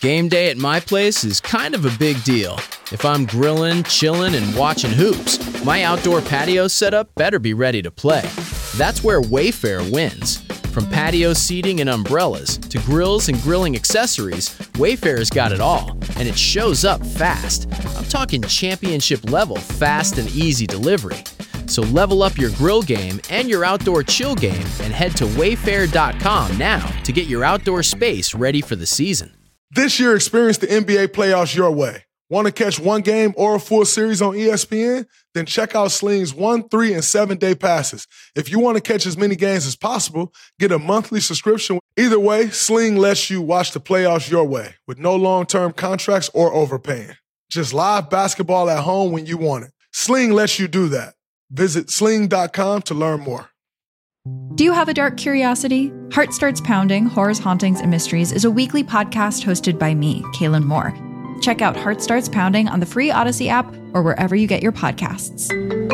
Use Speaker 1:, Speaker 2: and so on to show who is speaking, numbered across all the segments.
Speaker 1: Game day at my place is kind of a big deal. If I'm grilling, chilling, and watching hoops, my outdoor patio setup better be ready to play. That's where Wayfair wins. From patio seating and umbrellas to grills and grilling accessories, Wayfair's got it all, and it shows up fast. I'm talking championship level fast and easy delivery. So level up your grill game and your outdoor chill game and head to wayfair.com now to get your outdoor space ready for the season.
Speaker 2: This year, experience the NBA playoffs your way. Want to catch one game or a full series on ESPN? Then check out Sling's 1, 3, and 7-day passes. If you want to catch as many games as possible, get a monthly subscription. Either way, Sling lets you watch the playoffs your way with no long-term contracts or overpaying. Just live basketball at home when you want it. Sling lets you do that. Visit sling.com to learn more.
Speaker 3: Do you have a dark curiosity? Heart Starts Pounding, Horrors, Hauntings, and Mysteries is a weekly podcast hosted by me, Kaylin Moore. Check out Heart Starts Pounding on the free Odyssey app or wherever you get your podcasts.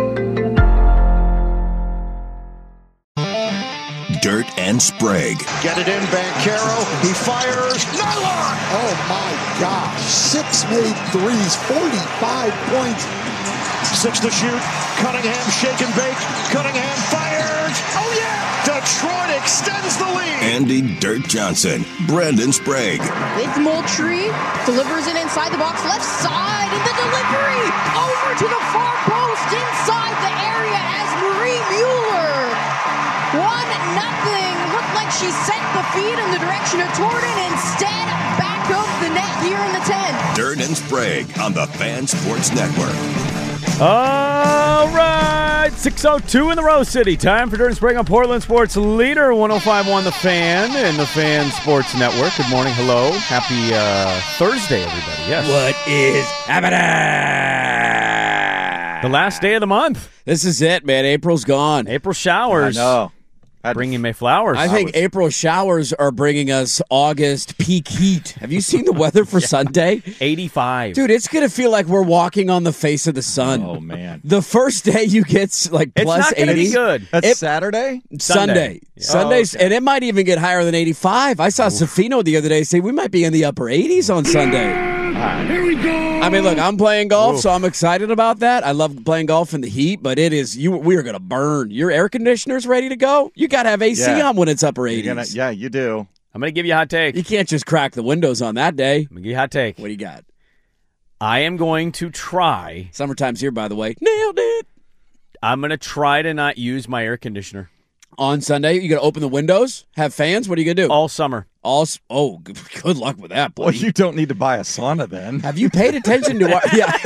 Speaker 4: Dirt and Sprague.
Speaker 5: Get it in, Banchero. He fires. Nylon!
Speaker 6: Oh, my gosh. 6 made threes, 45 points.
Speaker 5: 6 to shoot. Cunningham, shake and bake. Cunningham fires. Oh, yeah! Detroit extends the lead.
Speaker 4: Andy Dirt Johnson. Brandon Sprague.
Speaker 7: Big Moultrie delivers it inside the box, left side, and the delivery over to the far post inside the area as Marie Mueller. 1-0. Looked like she sent the feed in the direction of Torden. Instead, back of the net here in the 10.
Speaker 4: Dirt and Sprague on the Fan Sports Network.
Speaker 8: All right, 6:02 in the Rose City. Time for Dirt and Sprague on Portland Sports Leader, 105.1 The Fan and the Fan Sports Network. Good morning, hello. Happy Thursday, everybody. Yes.
Speaker 9: What is happening?
Speaker 8: The last day of the month.
Speaker 9: This is it, man. April's gone.
Speaker 8: April showers.
Speaker 10: I know.
Speaker 8: Bringing May flowers.
Speaker 9: I think April showers are bringing us August peak heat. Have you seen the weather for Sunday?
Speaker 8: 85.
Speaker 9: Dude, it's going to feel like we're walking on the face of the sun.
Speaker 10: Oh, man.
Speaker 9: The first day you get like
Speaker 8: it's
Speaker 9: plus
Speaker 8: not going to
Speaker 9: 80.
Speaker 8: be good.
Speaker 10: That's Saturday?
Speaker 9: Sunday.
Speaker 8: Yeah.
Speaker 9: Sundays,
Speaker 10: okay.
Speaker 9: and it might even get higher than 85. I saw Safino the other day say we might be in the upper 80s on Sunday.
Speaker 6: Here we go.
Speaker 9: I mean, look, I'm playing golf, so I'm excited about that. I love playing golf in the heat, but we are going to burn. Your air conditioner's ready to go? You got to have AC on when it's upper 80s.
Speaker 10: Yeah, you do.
Speaker 8: I'm going to give you a hot take.
Speaker 9: You can't just crack the windows on that day.
Speaker 8: I'm going to give you a hot take.
Speaker 9: What do you got?
Speaker 8: I am going to try.
Speaker 9: Summertime's here, by the way. Nailed it.
Speaker 8: I'm going to try to not use my air conditioner.
Speaker 9: On Sunday, you going to open the windows, have fans? What are you going to do?
Speaker 8: All summer.
Speaker 9: Good luck with that, buddy.
Speaker 10: Well, you don't need to buy a sauna then.
Speaker 9: Have you paid attention to what? Yeah.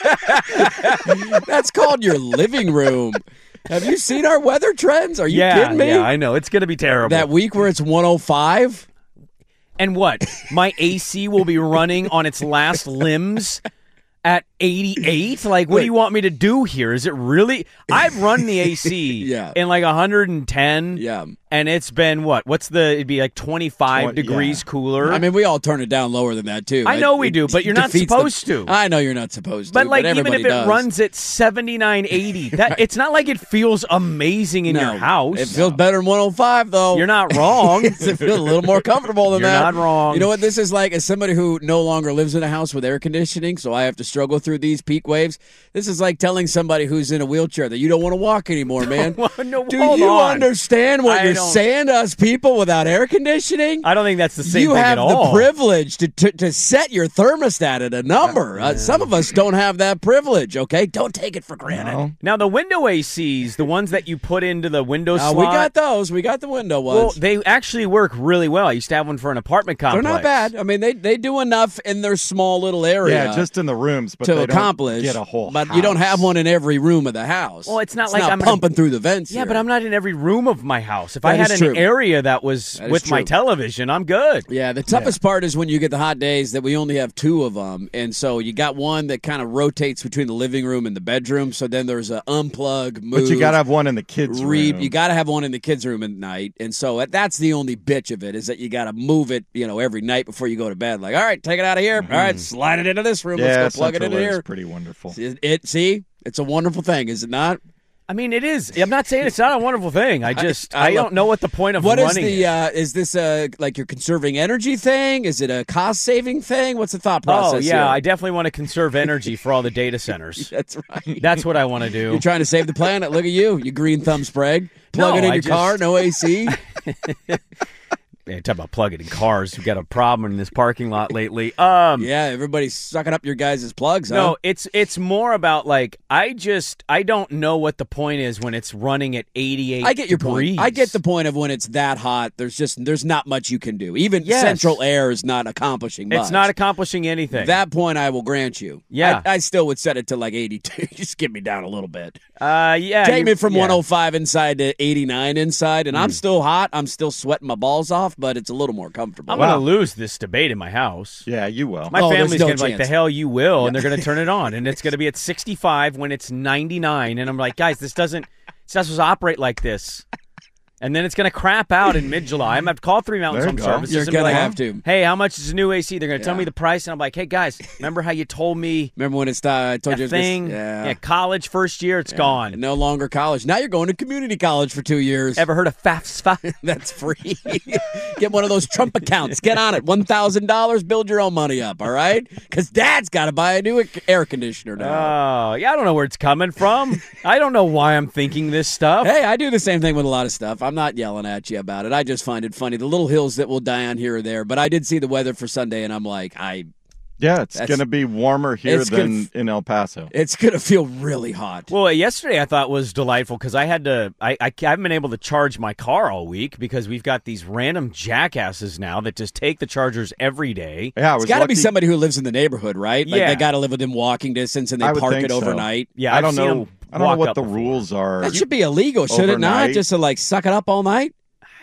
Speaker 9: That's called your living room. Have you seen our weather trends? Are you kidding me?
Speaker 8: Yeah, I know. It's going to be terrible.
Speaker 9: That week where it's 105?
Speaker 8: And what? My AC will be running on its last limbs at 88? Like, what do you want me to do here? Is it really? I've run the AC in like 110.
Speaker 9: Yeah.
Speaker 8: And it's been what? It'd be like 25 degrees cooler.
Speaker 9: I mean, we all turn it down lower than that, too.
Speaker 8: I know we do, but you're not supposed to.
Speaker 9: I know you're not supposed to.
Speaker 8: But like, even if
Speaker 9: everybody
Speaker 8: it runs at 79, 80, it's not like it feels amazing in your house.
Speaker 9: It feels better than 105, though.
Speaker 8: You're not wrong.
Speaker 9: It feels a little more comfortable than
Speaker 8: You're
Speaker 9: that.
Speaker 8: not wrong.
Speaker 9: You know what this is like? As somebody who no longer lives in a house with air conditioning, so I have to struggle through these peak waves. This is like telling somebody who's in a wheelchair that you don't want to walk anymore, man. Do you understand what you're saying to us people without air conditioning?
Speaker 8: I don't think that's the same
Speaker 9: thing
Speaker 8: at all.
Speaker 9: You have the privilege to set your thermostat at a number. Some of us don't have that privilege, okay? Don't take it for granted.
Speaker 10: No.
Speaker 8: Now, the window ACs, the ones that you put into the window slot.
Speaker 9: We got those. We got the window ones.
Speaker 8: Well, they actually work really well. I used to have one for an apartment complex.
Speaker 9: They're not bad. I mean, they do enough in their small little area.
Speaker 10: Yeah, just in the rooms, but
Speaker 9: to
Speaker 10: they
Speaker 9: accomplish.
Speaker 10: Don't get a whole
Speaker 9: But
Speaker 10: house.
Speaker 9: you don't have one in every room of the house.
Speaker 8: Well, it's not like I'm
Speaker 9: pumping through the vents.
Speaker 8: Yeah,
Speaker 9: here.
Speaker 8: but I'm not in every room of my house. If I
Speaker 9: That
Speaker 8: had
Speaker 9: is
Speaker 8: an
Speaker 9: true.
Speaker 8: area that was with my television, I'm good.
Speaker 9: Yeah, the toughest part is when you get the hot days that we only have 2 of them. And so you got one that kind of rotates between the living room and the bedroom. So then there's an unplug, move.
Speaker 10: But you got to have one in the kids' room.
Speaker 9: You got to have one in the kids' room at night. And so that's the only bitch of it is that you got to move it, every night before you go to bed. Like, all right, take it out of here.
Speaker 10: Mm-hmm.
Speaker 9: All right, slide it into this room.
Speaker 10: Yeah,
Speaker 9: Let's go plug it
Speaker 10: Central
Speaker 9: into
Speaker 10: Air is
Speaker 9: here.
Speaker 10: pretty wonderful.
Speaker 9: See, it's a wonderful thing, is it not?
Speaker 8: I mean, it is. I'm not saying it's not a wonderful thing. I don't know what the point of running
Speaker 9: is this like you're conserving energy thing? Is it a cost-saving thing? What's the thought process?
Speaker 8: Oh, yeah,
Speaker 9: here?
Speaker 8: I definitely want to conserve energy for all the data centers.
Speaker 9: That's right.
Speaker 8: That's what I want to do.
Speaker 9: You're trying to save the planet. Look at you green thumb Sprague. Plug it in your car, no AC.
Speaker 8: Yeah, talk about plugging in cars. We've got a problem in this parking lot lately.
Speaker 9: Yeah, everybody's sucking up your guys' plugs, huh?
Speaker 8: No, it's more about like I don't know what the point is when it's running at 88
Speaker 9: I get your
Speaker 8: degrees.
Speaker 9: point. I get the point of when it's that hot, there's not much you can do. Even central air is not accomplishing much.
Speaker 8: It's not accomplishing anything.
Speaker 9: That point I will grant you.
Speaker 8: Yeah.
Speaker 9: I still would set it to like 82. Just get me down a little bit.
Speaker 8: Yeah.
Speaker 9: Take me from 105 inside to 89 inside, and I'm still hot. I'm still sweating my balls off, but it's a little more comfortable.
Speaker 8: I'm going to lose this debate in my house.
Speaker 10: Yeah, you will.
Speaker 8: My family's going to be like,
Speaker 9: chance.
Speaker 8: the hell you will, and they're going to turn it on, and it's going to be at 65 when it's 99, and I'm like, guys, it's not supposed to operate like this. And then it's going to crap out in mid-July. I'm going to have to call Three Mountains Home Services.
Speaker 9: You're going to have to.
Speaker 8: Hey, how much is a new AC? They're going to tell me the price, and I'm like, hey, guys, remember how you told me?
Speaker 9: Remember when I told you
Speaker 8: thing? Yeah, college first year, it's gone.
Speaker 9: No longer college. Now you're going to community college for 2 years.
Speaker 8: Ever heard of FAFSA?
Speaker 9: That's free. Get one of those Trump accounts. Get on it. $1,000. Build your own money up, all right? Because Dad's got to buy a new air conditioner now.
Speaker 8: Oh, yeah, I don't know where it's coming from. I don't know why I'm thinking this stuff.
Speaker 9: Hey, I do the same thing with a lot of stuff. I'm not yelling at you about it. I just find it funny. The little hills that will die on here or there. But I did see the weather for Sunday, and I'm like,
Speaker 10: yeah, it's going to be warmer here than in El Paso.
Speaker 9: It's going to feel really hot.
Speaker 8: Well, yesterday I thought was delightful because I had to. I haven't been able to charge my car all week because we've got these random jackasses now that just take the chargers every day.
Speaker 10: Yeah,
Speaker 9: it's got to be somebody who lives in the neighborhood, right? Like they got to live within walking distance and they park it overnight.
Speaker 10: So. Yeah, I don't know what the rules are.
Speaker 9: That should be illegal, should it not? Just to like suck it up all night.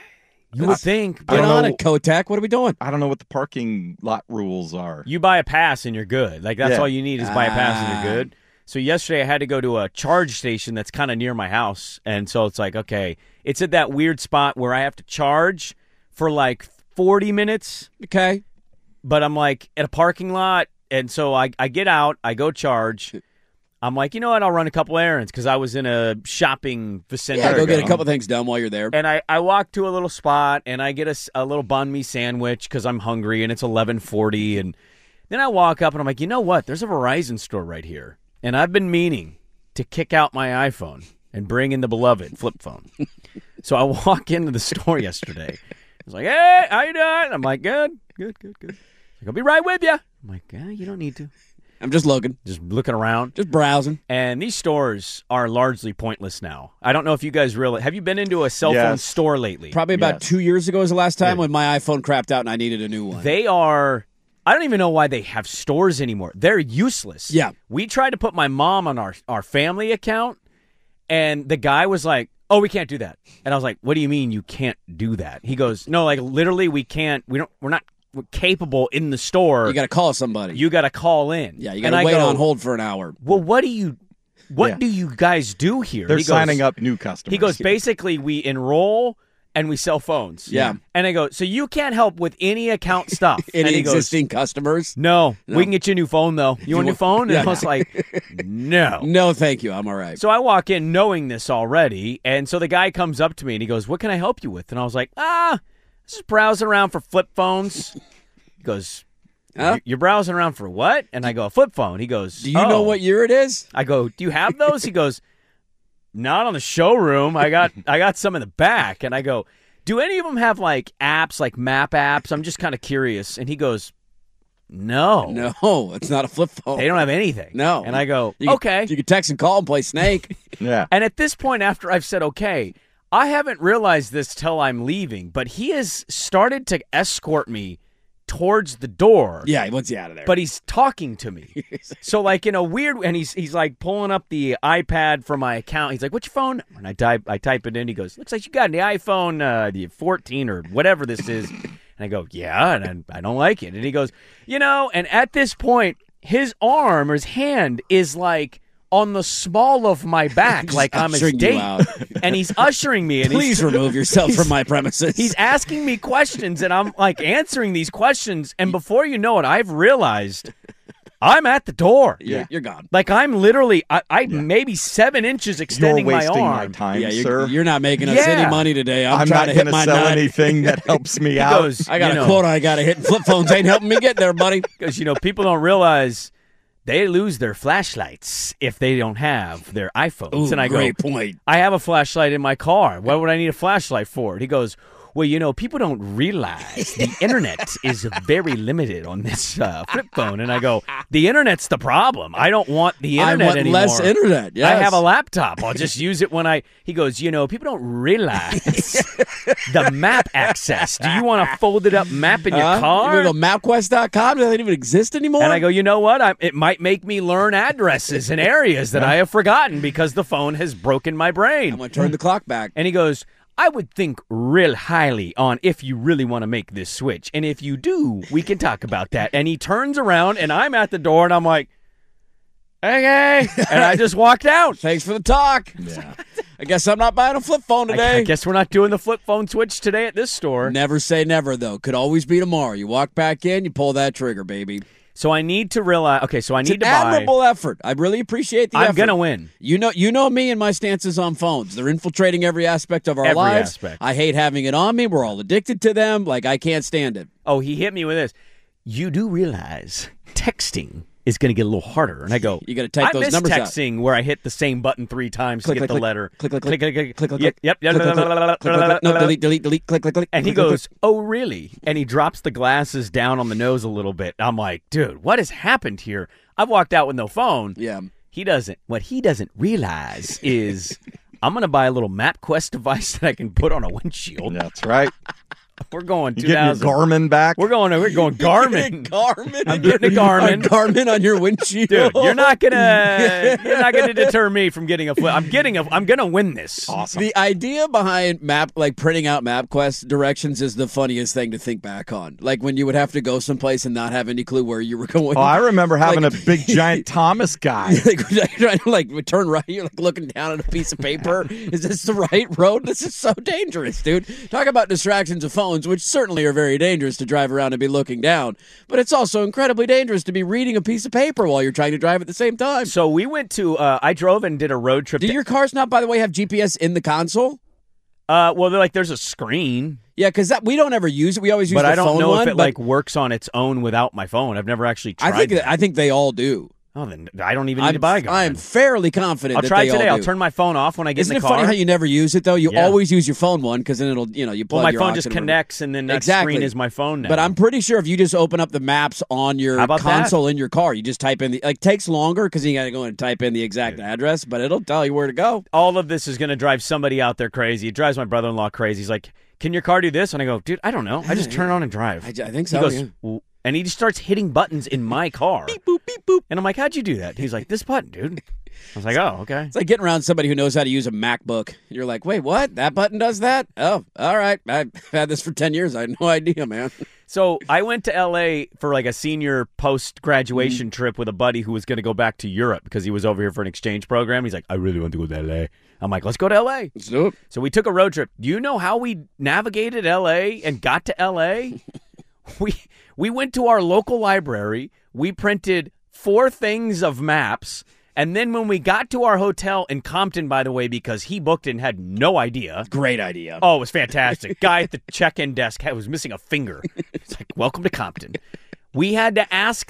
Speaker 8: You would think.
Speaker 9: Get on it, Kotek. What are we doing?
Speaker 10: I don't know what the parking lot rules are.
Speaker 8: You buy a pass and you're good. Like, that's all you need is buy a pass and you're good. So yesterday I had to go to a charge station that's kind of near my house. And so it's like, okay, it's at that weird spot where I have to charge for like 40 minutes.
Speaker 9: Okay.
Speaker 8: But I'm like at a parking lot. And so I get out, I go charge. I'm like, you know what? I'll run a couple errands because I was in a shopping vicinity.
Speaker 9: Yeah, go get a couple things done while you're there.
Speaker 8: And I walk to a little spot, and I get a little banh mi sandwich because I'm hungry, and it's 11:40. And then I walk up, and I'm like, you know what? There's a Verizon store right here. And I've been meaning to kick out my iPhone and bring in the beloved flip phone. So I walk into the store yesterday. I was like, hey, how you doing? I'm like, good. Like, I'll be right with you. I'm like, you don't need to.
Speaker 9: I'm just looking.
Speaker 8: Just looking around.
Speaker 9: Just browsing.
Speaker 8: And these stores are largely pointless now. I don't know if you guys really... Have you been into a cell phone store lately?
Speaker 9: Probably about 2 years ago was the last time when my iPhone crapped out and I needed a new one.
Speaker 8: They are... I don't even know why they have stores anymore. They're useless.
Speaker 9: Yeah.
Speaker 8: We tried to put my mom on our family account, and the guy was like, oh, we can't do that. And I was like, what do you mean you can't do that? He goes, no, like literally we can't... We're not capable in the store.
Speaker 9: You got to call somebody.
Speaker 8: You got to call in.
Speaker 9: Yeah, you got to wait on hold for an hour.
Speaker 8: Well, what do you guys do here?
Speaker 10: They're signing up new customers.
Speaker 8: He goes, basically, we enroll and we sell phones.
Speaker 9: Yeah.
Speaker 8: And I go, so you can't help with any account stuff.
Speaker 9: Any existing customers?
Speaker 8: No, we can get you a new phone, though. You want a new phone? And I was like, no.
Speaker 9: No, thank you. I'm all right.
Speaker 8: So I walk in knowing this already, and so the guy comes up to me and he goes, what can I help you with? And I was like, just browsing around for flip phones. He goes, you're browsing around for what? And I go, a flip phone. He goes,
Speaker 9: do you know what year it is?
Speaker 8: I go, do you have those? He goes, not on the showroom. I got some in the back. And I go, do any of them have like apps, like map apps? I'm just kind of curious. And he goes, no.
Speaker 9: No, it's not a flip phone.
Speaker 8: They don't have anything.
Speaker 9: No.
Speaker 8: And I go, okay.
Speaker 9: You can text and call and play Snake.
Speaker 10: Yeah.
Speaker 8: And at this point, after I've said okay, I haven't realized this till I'm leaving, but he has started to escort me towards the door.
Speaker 9: Yeah, he wants you out of there.
Speaker 8: But he's talking to me. So like in a weird, and he's like pulling up the iPad for my account. He's like, what's your phone? And I type it in. He goes, looks like you got an iPhone the 14 or whatever this is. And I go, yeah, and I don't like it. And he goes, and at this point, his arm or his hand is like on the small of my back, like I'm his date. And he's ushering me. And
Speaker 9: please remove yourself from my premises.
Speaker 8: He's asking me questions, and I'm like answering these questions. And before you know it, I've realized I'm at the door.
Speaker 9: Yeah, you're gone.
Speaker 8: Like I'm literally, I maybe 7 inches extending my arm.
Speaker 10: You're wasting my time, sir.
Speaker 9: You're not making us any money today. I'm trying to hit my
Speaker 10: sell
Speaker 9: nut.
Speaker 10: anything that helps me out.
Speaker 8: Goes,
Speaker 9: I got a quota I got to hit. Flip phones ain't helping me get there, buddy.
Speaker 8: Because, people don't realize they lose their flashlights if they don't have their iPhones.
Speaker 9: Ooh,
Speaker 8: and I
Speaker 9: great
Speaker 8: go,
Speaker 9: point.
Speaker 8: I have a flashlight in my car. What would I need a flashlight for? And he goes, well, people don't realize the internet is very limited on this flip phone. And I go, the internet's the problem. I don't want the internet anymore.
Speaker 9: Less internet, yes.
Speaker 8: I have a laptop. I'll just use it when he goes, people don't realize the map access. Do you want a folded up map in your car?
Speaker 9: You go to MapQuest.com? Does that even exist anymore?
Speaker 8: And I go, you know what? It might make me learn addresses and areas that I have forgotten because the phone has broken my brain.
Speaker 9: I'm going to turn the clock back.
Speaker 8: And he goes, I would think real highly on if you really want to make this switch. And if you do, we can talk about that. And he turns around, and I'm at the door, and I'm like, okay. And I just walked out.
Speaker 9: Thanks for the talk. Yeah. I guess I'm not buying a flip phone today.
Speaker 8: I guess we're not doing the flip phone switch today at this store.
Speaker 9: Never say never, though. Could always be tomorrow. You walk back in, you pull that trigger, baby.
Speaker 8: So I need to realize. Okay, so I need to buy.
Speaker 9: It's an admirable effort. I really appreciate the effort.
Speaker 8: I'm gonna win.
Speaker 9: You know me and my stances on phones. They're infiltrating every aspect of our lives.
Speaker 8: Aspect.
Speaker 9: I hate having it on me. We're all addicted to them. Like I can't stand it.
Speaker 8: Oh, he hit me with this. You do realize texting is going to get a little harder. And I go,
Speaker 9: you got to type those numbers out.
Speaker 8: I miss texting where I hit the same button 3 times to get the letter.
Speaker 9: Click, click,
Speaker 8: click, click,
Speaker 9: click, click,
Speaker 8: click. Yep.
Speaker 9: No, delete, click, click.
Speaker 8: And he goes, oh, really? And he drops the glasses down on the nose a little bit. I'm like, dude, what has happened here? I've walked out with no phone.
Speaker 9: Yeah.
Speaker 8: What he doesn't realize is I'm going to buy a little MapQuest device that I can put on a windshield.
Speaker 10: That's right.
Speaker 8: We're going 2000.
Speaker 10: You getting your Garmin back?
Speaker 8: We're going Garmin.
Speaker 9: Garmin.
Speaker 8: I'm getting a Garmin.
Speaker 9: Garmin on your windshield.
Speaker 8: Dude, you're not gonna deter me from getting a flip. I'm gonna win this.
Speaker 10: Awesome.
Speaker 9: The idea behind printing out MapQuest directions is the funniest thing to think back on. Like when you would have to go someplace and not have any clue where you were going.
Speaker 10: Oh, I remember having a big giant Thomas guy.
Speaker 9: Trying to turn right. You're looking down at a piece of paper. Is this the right road? This is so dangerous, dude. Talk about distractions of phones, which certainly are very dangerous to drive around and be looking down. But it's also incredibly dangerous to be reading a piece of paper while you're trying to drive at the same time.
Speaker 8: So we went to, I drove and did a road trip.
Speaker 9: Do your cars not, by the way, have GPS in the console?
Speaker 8: Well, there's a screen.
Speaker 9: Yeah, because we don't ever use it. We always use the phone one.
Speaker 8: But I don't know if it works on its own without my phone. I've never actually tried
Speaker 9: I think they all do.
Speaker 8: Oh, then I don't even need to buy a Garmin.
Speaker 9: I'm fairly confident
Speaker 8: I'll
Speaker 9: that
Speaker 8: try
Speaker 9: they
Speaker 8: today.
Speaker 9: all
Speaker 8: I'll
Speaker 9: do.
Speaker 8: turn my phone off when I get in the car.
Speaker 9: Isn't it funny how you never use it, though? You always use your phone one because then it'll, you plug
Speaker 8: my
Speaker 9: your
Speaker 8: phone
Speaker 9: aux
Speaker 8: just
Speaker 9: and
Speaker 8: connects and then that screen is my phone now.
Speaker 9: But I'm pretty sure if you just open up the maps on your console in your car, you just type in takes longer because you got to go and type in the exact address, but it'll tell you where to go.
Speaker 8: All of this is going to drive somebody out there crazy. It drives my brother-in-law crazy. He's like, can your car do this? And I go, dude, I don't know. I just turn it on and drive.
Speaker 9: I think so.
Speaker 8: He goes, well, and he just starts hitting buttons in my car.
Speaker 9: Beep, boop, beep, boop.
Speaker 8: And I'm like, how'd you do that? He's like, this button, dude. I was like, oh, okay.
Speaker 9: It's like getting around somebody who knows how to use a MacBook. You're like, wait, what? That button does that? Oh, all right. I've had this for 10 years. I had no idea, man.
Speaker 8: So I went to L.A. for a senior post-graduation trip with a buddy who was going to go back to Europe because he was over here for an exchange program. He's like, I really want to go to L.A. I'm like, let's go to L.A.
Speaker 9: Let's do it.
Speaker 8: So we took a road trip. Do you know how we navigated L.A. and got to L.A.? We went to our local library. We printed 4 things of maps. And then when we got to our hotel in Compton, by the way, because he booked it and had no idea.
Speaker 9: Great idea.
Speaker 8: Oh, it was fantastic. Guy at the check-in desk was missing a finger. It's like, welcome to Compton. We had to ask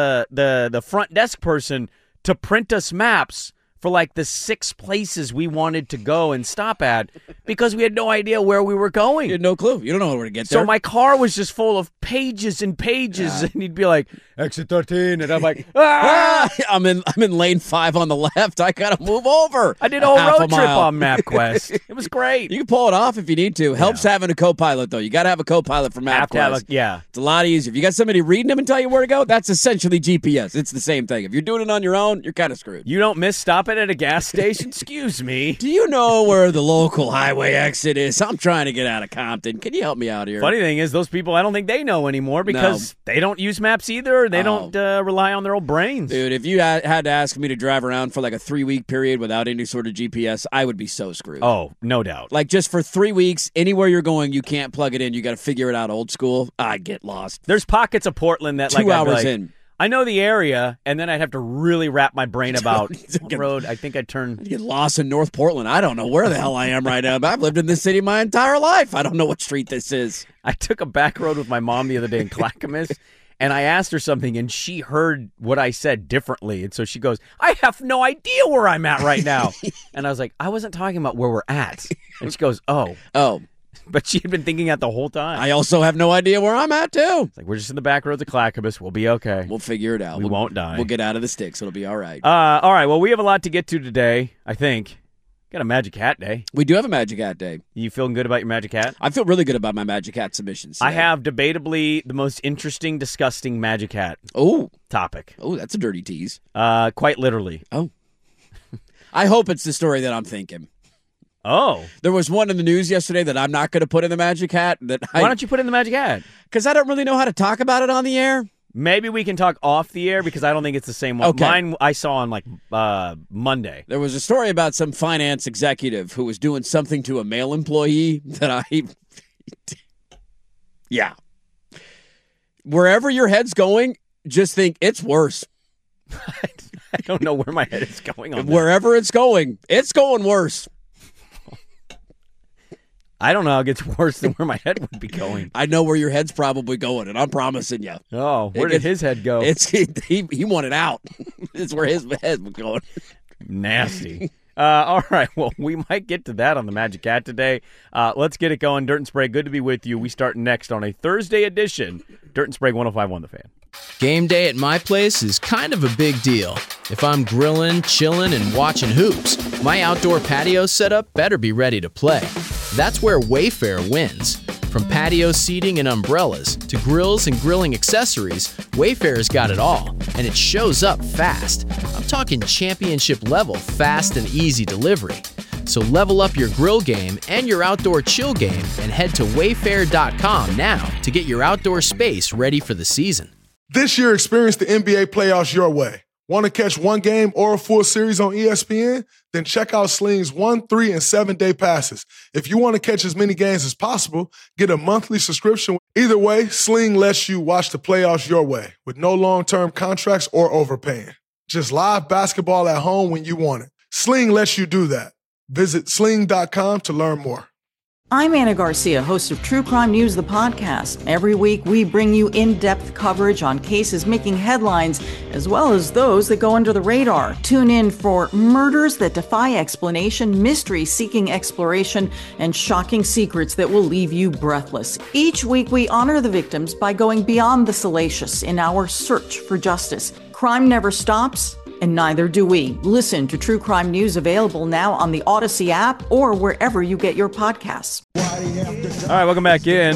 Speaker 8: the front desk person to print us maps for the 6 places we wanted to go and stop at because we had no idea where we were going.
Speaker 9: You had no clue. You don't know where to get there.
Speaker 8: So my car was just full of pages and pages, and he'd be like, exit 13, and I'm like, ah!
Speaker 9: I'm in lane 5 on the left. I gotta move over.
Speaker 8: I did a whole road trip on MapQuest. It was great.
Speaker 9: You can pull it off if you need to. Helps having a co-pilot, though. You got to have a co-pilot for MapQuest. It's a lot easier. If you got somebody reading them and tell you where to go, that's essentially GPS. It's the same thing. If you're doing it on your own, you're kind of screwed.
Speaker 8: You don't miss stopping at a gas station? Excuse me.
Speaker 9: Do you know where the local highway exit is? I'm trying to get out of Compton. Can you help me out here?
Speaker 8: Funny thing is, those people, I don't think they know anymore because they don't use maps either. They don't rely on their old brains.
Speaker 9: Dude, if you had to ask me to drive around for a 3-week period without any sort of GPS, I would be so screwed.
Speaker 8: Oh, no doubt.
Speaker 9: Just for 3 weeks, anywhere you're going, you can't plug it in. You got to figure it out old school. I'd get lost.
Speaker 8: There's pockets of Portland that
Speaker 9: 2 hours in.
Speaker 8: I know the area, and then I'd have to really wrap my brain about what road. I think I'd turn.
Speaker 9: I'd get lost in North Portland. I don't know where the hell I am right now. But I've lived in this city my entire life. I don't know what street this is.
Speaker 8: I took a back road with my mom the other day in Clackamas, and I asked her something, and she heard what I said differently. And so she goes, I have no idea where I'm at right now. And I was like, I wasn't talking about where we're at. And she goes, oh. But she had been thinking that the whole time.
Speaker 9: I also have no idea where I'm at, too.
Speaker 8: It's like, we're just in the back roads of Clackamas. We'll be okay.
Speaker 9: We'll figure it out.
Speaker 8: We won't die.
Speaker 9: We'll get out of the sticks. It'll be all right.
Speaker 8: All right. Well, we have a lot to get to today, I think. Got a Magic Hat Day.
Speaker 9: We do have a Magic Hat Day.
Speaker 8: You feeling good about your Magic Hat?
Speaker 9: I feel really good about my Magic Hat submissions today.
Speaker 8: I have debatably the most interesting, disgusting Magic Hat topic.
Speaker 9: Oh, that's a dirty tease.
Speaker 8: Quite literally.
Speaker 9: Oh. I hope it's the story that I'm thinking.
Speaker 8: Oh.
Speaker 9: There was one in the news yesterday that I'm not going to put in the Magic Hat.
Speaker 8: Why don't you put in the Magic Hat?
Speaker 9: Because I don't really know how to talk about it on the air.
Speaker 8: Maybe we can talk off the air because I don't think it's the same one.
Speaker 9: Okay.
Speaker 8: Mine I saw on Monday.
Speaker 9: There was a story about some finance executive who was doing something to a male employee that yeah. Wherever your head's going, just think it's worse.
Speaker 8: I don't know where my head is going on that.
Speaker 9: Wherever it's going worse.
Speaker 8: I don't know how it gets worse than where my head would be going.
Speaker 9: I know where your head's probably going, and I'm promising you.
Speaker 8: Oh, where did his head go?
Speaker 9: He wanted out. It's where his head was going.
Speaker 8: Nasty. All right, well, we might get to that on the Magic Hat today. Let's get it going. Dirt and Sprague, good to be with you. We start next on a Thursday edition. Dirt and Sprague 105.1 The Fan.
Speaker 1: Game day at my place is kind of a big deal. If I'm grilling, chilling, and watching hoops, my outdoor patio setup better be ready to play. That's where Wayfair wins. From patio seating and umbrellas to grills and grilling accessories, Wayfair's got it all, and it shows up fast. I'm talking championship level fast and easy delivery. So level up your grill game and your outdoor chill game and head to wayfair.com now to get your outdoor space ready for the season.
Speaker 2: This year, experience the NBA playoffs your way. Want to catch one game or a full series on ESPN? Then check out Sling's 1, 3, and 7-day passes. If you want to catch as many games as possible, get a monthly subscription. Either way, Sling lets you watch the playoffs your way with no long-term contracts or overpaying. Just live basketball at home when you want it. Sling lets you do that. Visit sling.com to learn more.
Speaker 11: I'm Anna Garcia, host of True Crime News, the podcast. Every week, we bring you in-depth coverage on cases making headlines, as well as those that go under the radar. Tune in for murders that defy explanation, mysteries seeking exploration, and shocking secrets that will leave you breathless. Each week, we honor the victims by going beyond the salacious in our search for justice. Crime never stops, and neither do we. Listen to True Crime News, available now on the Odyssey app or wherever you get your podcasts.
Speaker 8: All right, welcome back in.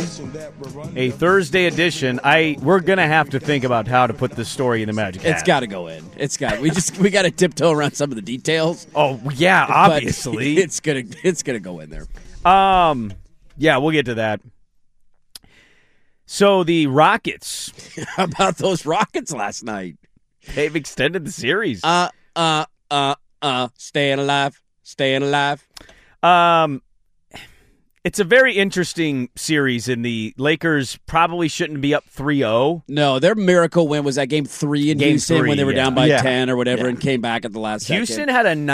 Speaker 8: A Thursday edition. We're going to have to think about how to put this story in the Magic Hat.
Speaker 9: It's got to go in. We got to tiptoe around some of the details.
Speaker 8: Oh, yeah, obviously.
Speaker 9: It's going to go in there.
Speaker 8: Yeah, we'll get to that. So the Rockets.
Speaker 9: How about those Rockets last night?
Speaker 8: They've extended the series.
Speaker 9: Staying alive.
Speaker 8: It's a very interesting series, and the Lakers probably shouldn't be up 3-0.
Speaker 9: No, their miracle win was that game 3 in Houston when they were down by 10 or whatever and came back at the last second.
Speaker 8: Houston had a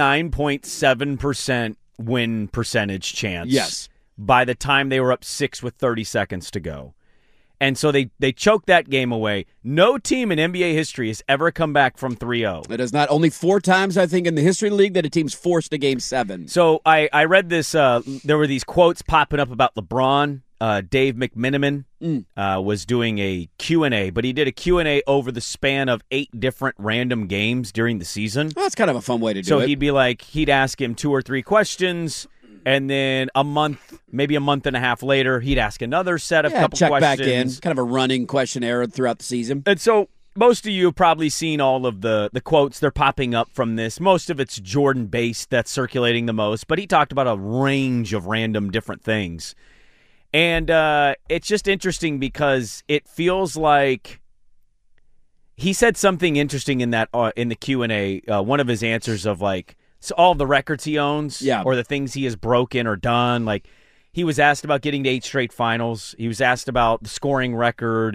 Speaker 8: 99.7% win percentage chance.
Speaker 9: Yes.
Speaker 8: By the time they were up 6 with 30 seconds to go. And so they choked that game away. No team in NBA history has ever come back from 3-0.
Speaker 9: It is not only 4 times, I think, in the history of the league that a team's forced a Game 7.
Speaker 8: So I read this. There were these quotes popping up about LeBron. Dave McMenamin was doing a Q&A, but he did a Q&A over the span of 8 different random games during the season.
Speaker 9: Well, that's kind of a fun way to do it.
Speaker 8: So he'd be like, he'd ask him 2 or 3 questions. And then maybe a month and a half later, he'd ask another set of couple
Speaker 9: check
Speaker 8: questions.
Speaker 9: Back in. Kind of a running questionnaire throughout the season.
Speaker 8: And so most of you have probably seen all of the quotes. They're popping up from this. Most of it's Jordan-based that's circulating the most. But he talked about a range of random different things. And it's just interesting because it feels like he said something interesting in that in the Q&A. One of his answers of like, so all the records he owns or the things he has broken or done. Like, he was asked about getting to 8 straight finals. He was asked about the scoring record and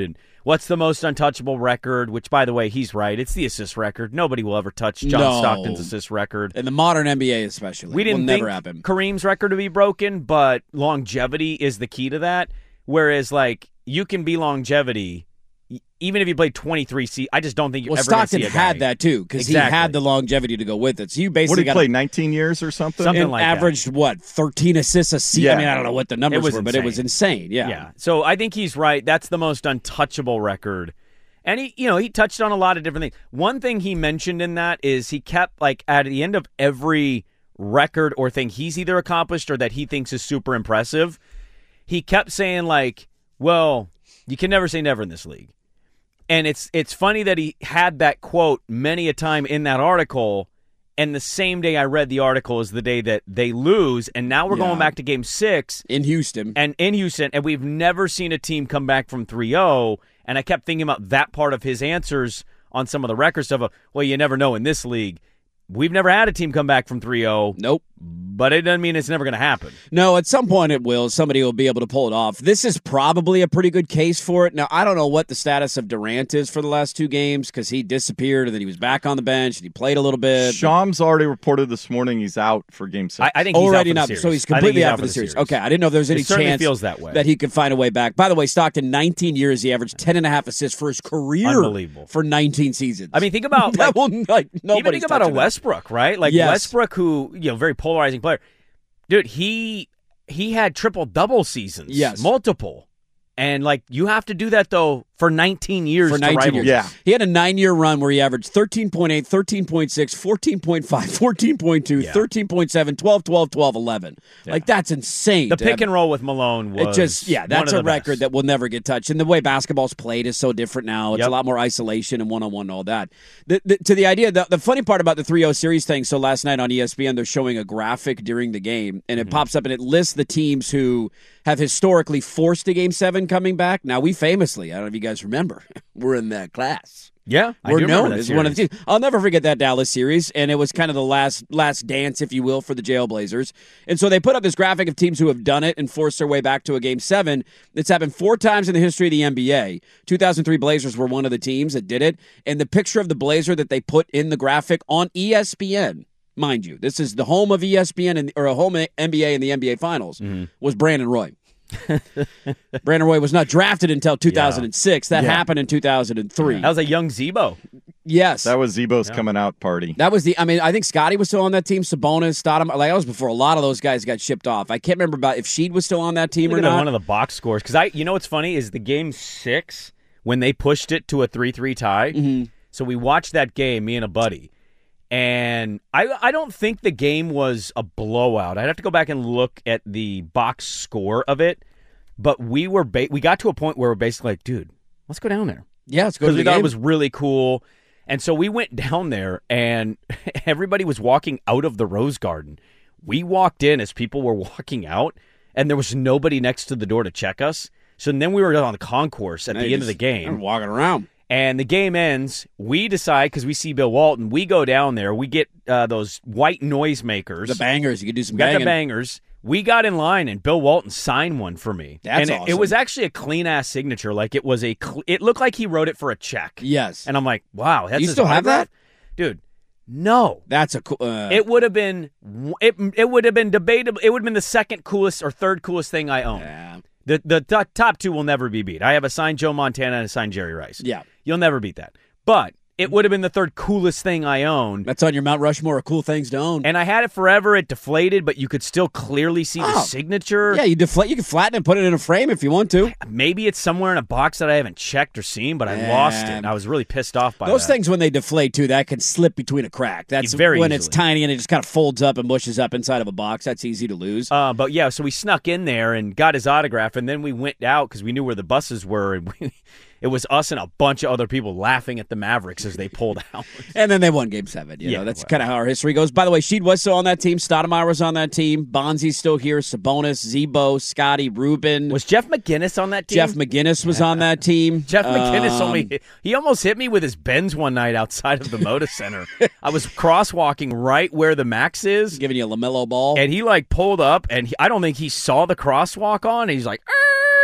Speaker 8: what's the most untouchable record, which, by the way, he's right. It's the assist record. Nobody will ever touch John Stockton's assist record.
Speaker 9: In the modern NBA especially.
Speaker 8: We didn't think
Speaker 9: never happen.
Speaker 8: Kareem's record to be broken, but longevity is the key to that. Whereas, like, you can be longevity even if you played 23 seasons. I just don't think you're ever going to see a guy.
Speaker 9: Stockton had that, too, because he had the longevity to go with it. So you basically
Speaker 10: play 19 years or something?
Speaker 8: Something like
Speaker 9: averaged,
Speaker 8: that.
Speaker 9: 13 assists a season?
Speaker 10: Yeah.
Speaker 9: I mean, I don't know what the numbers were, but it was insane.
Speaker 8: Yeah. So I think he's right. That's the most untouchable record. And he touched on a lot of different things. One thing he mentioned in that is he kept, like, at the end of every record or thing he's either accomplished or that he thinks is super impressive, he kept saying, like, well, you can never say never in this league. And it's funny that he had that quote many a time in that article, and the same day I read the article is the day that they lose, and now we're going back to Game 6.
Speaker 9: In Houston.
Speaker 8: And we've never seen a team come back from 3-0, and I kept thinking about that part of his answers on some of the record stuff of, well, you never know in this league. We've never had a team come back from 3-0.
Speaker 9: Nope.
Speaker 8: But it doesn't mean it's never going to happen.
Speaker 9: No, at some point it will. Somebody will be able to pull it off. This is probably a pretty good case for it. Now, I don't know what the status of Durant is for the last 2 games because he disappeared and then he was back on the bench and he played a little bit.
Speaker 10: Shams already reported this morning he's out for Game 6.
Speaker 8: I think he's
Speaker 9: already
Speaker 8: out for the
Speaker 9: not.
Speaker 8: series.
Speaker 9: So he's completely out for the series. Okay, I didn't know if there was any chance
Speaker 8: feels that way.
Speaker 9: that he could find a way back. By the way, Stockton, 19 years, he averaged 10.5 assists for his career.
Speaker 8: Unbelievable.
Speaker 9: For 19 seasons.
Speaker 8: I mean, think about
Speaker 9: even think
Speaker 8: about a Westbrook, right? Like Westbrook, who very polarizing player. Dude, he had triple-double seasons.
Speaker 9: Yes.
Speaker 8: Multiple. And, like, you have to do that, though, for 19 years.
Speaker 9: For 19 years.
Speaker 10: Yeah.
Speaker 9: He had a 9-year run where he averaged 13.8, 13.6, 14.5, 14.2, 13.7, 12, 12, 12, 11.
Speaker 8: Yeah.
Speaker 9: Like, that's insane.
Speaker 8: The pick and roll with Malone was
Speaker 9: that's a record
Speaker 8: best.
Speaker 9: that will never get touched. And the way basketball's played is so different now. It's a lot more isolation and one-on-one and all that. To the idea, the funny part about the 3-0 series thing, so last night on ESPN, they're showing a graphic during the game, and it pops up and it lists the teams who have historically forced a Game 7 coming back. Now, we famously, I don't know if you guys remember, we're in that class.
Speaker 8: Yeah,
Speaker 9: we're known as one of the teams. I'll never forget that Dallas series, and it was kind of the last dance, if you will, for the Jailblazers. And so they put up this graphic of teams who have done it and forced their way back to a Game 7. It's happened 4 times in the history of the NBA. 2003 Blazers were one of the teams that did it, and the picture of the Blazer that they put in the graphic on ESPN, mind you, this is the home of ESPN or a home NBA in the NBA Finals, was Brandon Roy. Brandon Roy was not drafted until 2006. That happened in 2003.
Speaker 8: That was a young Zebo.
Speaker 9: Yes.
Speaker 10: That was Zebo's coming out party.
Speaker 9: That was I think Scotty was still on that team, Sabonis, Stoudemire. Like, that was before a lot of those guys got shipped off. I can't remember about if Sheed was still on that team or not.
Speaker 8: One of the box scores. Because you know what's funny is the Game 6, when they pushed it to a 3-3 tie. So we watched that game, me and a buddy. And I don't think the game was a blowout. I'd have to go back and look at the box score of it. But we got to a point where we're basically like, dude, let's go down there.
Speaker 9: Yeah, let's go to the game.
Speaker 8: Because we thought it was really cool. And so we went down there, and everybody was walking out of the Rose Garden. We walked in as people were walking out, and there was nobody next to the door to check us. So then we were on the concourse at the end of the game.
Speaker 9: Walking around.
Speaker 8: And the game ends. We decide, because we see Bill Walton, we go down there. We get those white noisemakers.
Speaker 9: The bangers. You could do some banging.
Speaker 8: Got the bangers. We got in line, and Bill Walton signed one for me.
Speaker 9: That's
Speaker 8: awesome.
Speaker 9: awesome.
Speaker 8: It was actually a clean-ass signature. Like, it was it looked like he wrote it for a check.
Speaker 9: Yes.
Speaker 8: And I'm like, wow. That's
Speaker 9: you still have that?
Speaker 8: Dude, no.
Speaker 9: That's a cool...
Speaker 8: it would have been... It would have been debatable. It would have been the second coolest or third coolest thing I own.
Speaker 9: Yeah.
Speaker 8: The top 2 will never be beat. I have a signed Joe Montana and a signed Jerry Rice.
Speaker 9: Yeah.
Speaker 8: You'll never beat that. But it would have been the third coolest thing I owned.
Speaker 9: That's on your Mount Rushmore of cool things to own.
Speaker 8: And I had it forever. It deflated, but you could still clearly see the signature.
Speaker 9: Yeah, you can flatten it and put it in a frame if you want to.
Speaker 8: Maybe it's somewhere in a box that I haven't checked or seen, but I lost it. And I was really pissed off by
Speaker 9: those things when they deflate, too, that can slip between a crack. That's
Speaker 8: very
Speaker 9: when
Speaker 8: easily.
Speaker 9: It's tiny and it just kind of folds up and mushes up inside of a box. That's easy to lose.
Speaker 8: But yeah, so we snuck in there and got his autograph, and then we went out because we knew where the buses were, and it was us and a bunch of other people laughing at the Mavericks as they pulled out.
Speaker 9: And then they won Game 7. You know, that's kind of how our history goes. By the way, Sheed was still on that team. Stoudemire was on that team. Bonzi's still here. Sabonis, Zebo, Scotty, Rubin.
Speaker 8: Was Jeff McGinnis on that team?
Speaker 9: Jeff McGinnis was on that team.
Speaker 8: Jeff McGinnis he almost hit me with his Benz one night outside of the Moda Center. I was crosswalking right where the Max is.
Speaker 9: Giving you a LaMelo ball.
Speaker 8: And he pulled up, and I don't think he saw the crosswalk on. And he's like,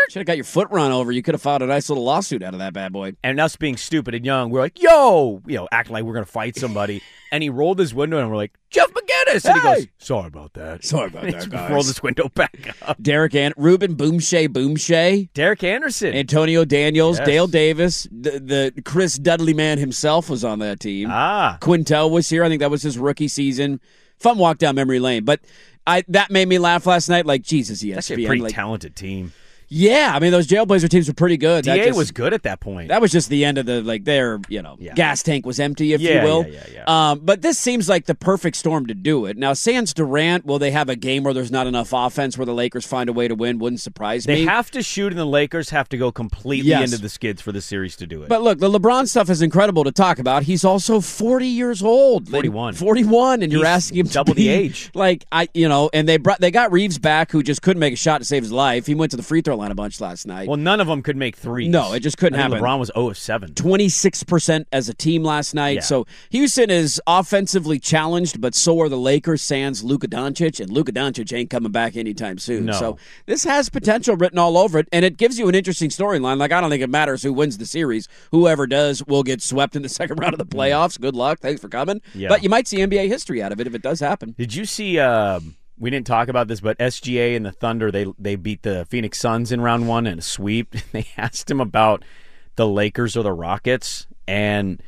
Speaker 9: Should have got your foot run over. You could have filed a nice little lawsuit out of that bad boy.
Speaker 8: And us being stupid and young, we're like, yo, acting like we're going to fight somebody. And he rolled his window and we're like, Jeff McGinnis. And he goes, sorry about that.
Speaker 9: Sorry about that, guys.
Speaker 8: Rolled his window back up.
Speaker 9: Ruben Boomshay.
Speaker 8: Derek Anderson.
Speaker 9: Antonio Daniels. Yes. Dale Davis. The Chris Dudley man himself was on that team. Quintel was here. I think that was his rookie season. Fun walk down memory lane. But that made me laugh last night. Like, Jesus, ESPN.
Speaker 8: That's a pretty talented team.
Speaker 9: Yeah, I mean, those Jailblazer teams were pretty good.
Speaker 8: DA was good at that point.
Speaker 9: That was just the end of their gas tank was empty, if you will.
Speaker 8: Yeah.
Speaker 9: But this seems like the perfect storm to do it. Now, Sans Durant, will they have a game where there's not enough offense where the Lakers find a way to win? Wouldn't surprise me.
Speaker 8: They have to shoot, and the Lakers have to go completely into the skids for the series to do it.
Speaker 9: But look, the LeBron stuff is incredible to talk about. He's also 40 years old. 41, and you're asking him to
Speaker 8: double the age.
Speaker 9: And they got Reeves back, who just couldn't make a shot to save his life. He went to the free throw line a bunch last night.
Speaker 8: Well, none of them could make threes.
Speaker 9: No, it just couldn't happen.
Speaker 8: LeBron was 0 of 7.
Speaker 9: 26% as a team last night. Yeah. So Houston is offensively challenged, but so are the Lakers, sans Luka Doncic, and Luka Doncic ain't coming back anytime soon.
Speaker 8: No.
Speaker 9: So this has potential written all over it, and it gives you an interesting storyline. Like, I don't think it matters who wins the series. Whoever does will get swept in the second round of the playoffs. Good luck. Thanks for coming.
Speaker 8: Yeah.
Speaker 9: But you might see NBA history out of it if it does happen.
Speaker 8: Did you see... we didn't talk about this, but SGA and the Thunder, they beat the Phoenix Suns in round 1 in a sweep. They asked him about the Lakers or the Rockets, and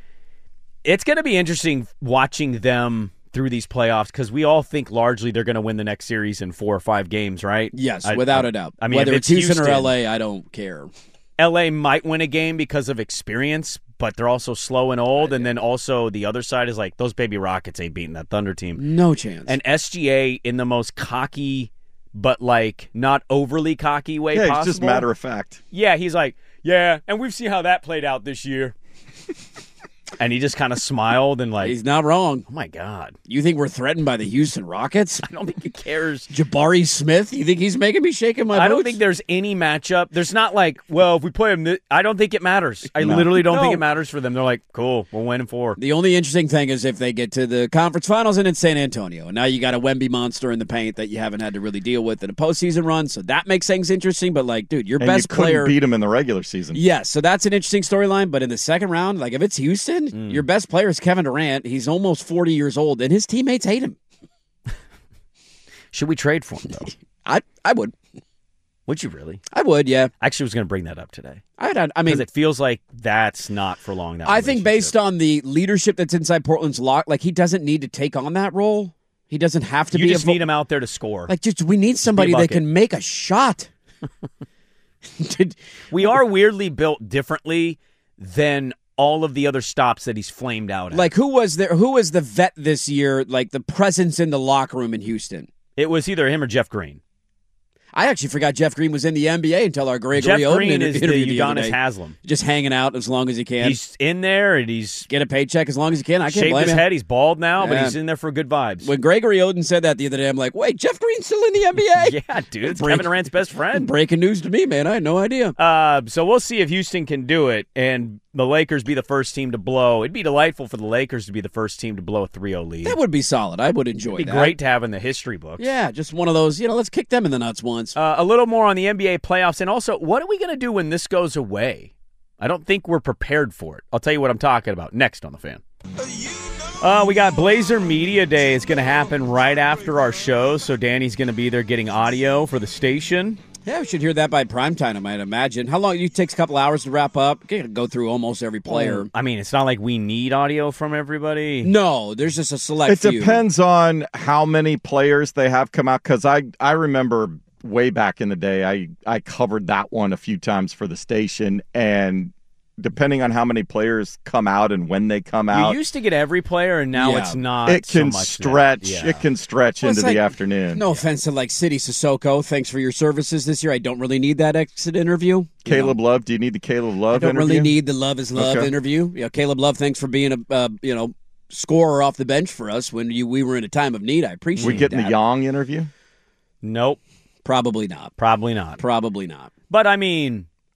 Speaker 8: it's going to be interesting watching them through these playoffs because we all think largely they're going to win the next series in 4 or 5 games, right?
Speaker 9: Yes, without a doubt.
Speaker 8: I mean,
Speaker 9: whether it's Houston or LA, I don't care.
Speaker 8: LA might win a game because of experience, but they're also slow and old. And then also the other side is like, those baby Rockets ain't beating that Thunder team.
Speaker 9: No chance.
Speaker 8: And SGA in the most cocky, but like not overly cocky way possible.
Speaker 10: Yeah, it's just matter of fact.
Speaker 8: Yeah, he's like, yeah, and we've seen how that played out this year. And he just kind of smiled and like...
Speaker 9: He's not wrong.
Speaker 8: Oh, my God.
Speaker 9: You think we're threatened by the Houston Rockets?
Speaker 8: I don't think he cares.
Speaker 9: Jabari Smith? You think he's making me shaking my boots?
Speaker 8: I don't think there's any matchup. There's not like, well, if we play him... I don't think it matters. I literally don't think it matters for them. They're like, cool, we'll win in 4.
Speaker 9: The only interesting thing is if they get to the conference finals and it's San Antonio. And now you got a Wemby monster in the paint that you haven't had to really deal with in a postseason run. So that makes things interesting. But, like, dude, your best player...
Speaker 10: you couldn't beat him in the regular season.
Speaker 9: Yes, so that's an interesting storyline. But in the second round, like, if it's Houston, your best player is Kevin Durant. He's almost 40 years old, and his teammates hate him.
Speaker 8: Should we trade for him, though?
Speaker 9: I would.
Speaker 8: Would you really?
Speaker 9: I would, yeah.
Speaker 8: Actually, I was going to bring that up today.
Speaker 9: I mean,
Speaker 8: because it feels like that's not for long now.
Speaker 9: I think based on the leadership that's inside Portland's lock, like he doesn't need to take on that role. He doesn't have to be.
Speaker 8: You just need him out there to score.
Speaker 9: Like, we need somebody that can make a shot.
Speaker 8: We are weirdly built differently than all of the other stops that he's flamed out at.
Speaker 9: Like, who was the vet this year, like the presence in the locker room in Houston?
Speaker 8: It was either him or Jeff Green.
Speaker 9: I actually forgot Jeff Green was in the NBA until our Gregory
Speaker 8: Jeff Green
Speaker 9: Oden
Speaker 8: is the Udonis Haslem.
Speaker 9: Just hanging out as long as he can.
Speaker 8: He's in there and he's...
Speaker 9: Get a paycheck as long as he can. I can't blame him.
Speaker 8: Shaved his head. He's bald now, but he's in there for good vibes.
Speaker 9: When Gregory Oden said that the other day, I'm like, wait, Jeff Green's still in the NBA?
Speaker 8: Yeah, dude. It's Kevin Durant's best friend.
Speaker 9: Breaking news to me, man. I had no idea.
Speaker 8: So we'll see if Houston can do it and the Lakers be the first team to blow. It'd be delightful for the Lakers to be the first team to blow a 3-0 lead.
Speaker 9: That would be solid. I would enjoy that.
Speaker 8: It'd be great to have in the history books.
Speaker 9: Yeah, just one of those, let's kick them in the nuts once.
Speaker 8: A little more on the NBA playoffs. And also, what are we going to do when this goes away? I don't think we're prepared for it. I'll tell you what I'm talking about next on The Fan. We got Blazer Media Day. It's going to happen right after our show, so Danny's going to be there getting audio for the station.
Speaker 9: Yeah, we should hear that by primetime, I might imagine. How long? It takes a couple hours to wrap up. You go through almost every player.
Speaker 8: I mean, it's not like we need audio from everybody.
Speaker 9: No, there's just a select
Speaker 10: few. It depends on how many players they have come out, because I remember way back in the day, I covered that one a few times for the station, and depending on how many players come out and when they come out.
Speaker 8: You used to get every player, and now it's not.
Speaker 10: It can
Speaker 8: so much
Speaker 10: stretch. Yeah. It can stretch into the afternoon.
Speaker 9: No offense to City Sissoko. Thanks for your services this year. I don't really need that exit interview.
Speaker 10: Caleb Love. Do you need the Caleb Love interview?
Speaker 9: I don't really need the Love is Love interview. Yeah, Caleb Love. Thanks for being a scorer off the bench for us when we were in a time of need. I appreciate.
Speaker 10: We getting the Young interview?
Speaker 8: Nope.
Speaker 9: Probably not.
Speaker 8: Probably not.
Speaker 9: Probably not.
Speaker 8: But I mean,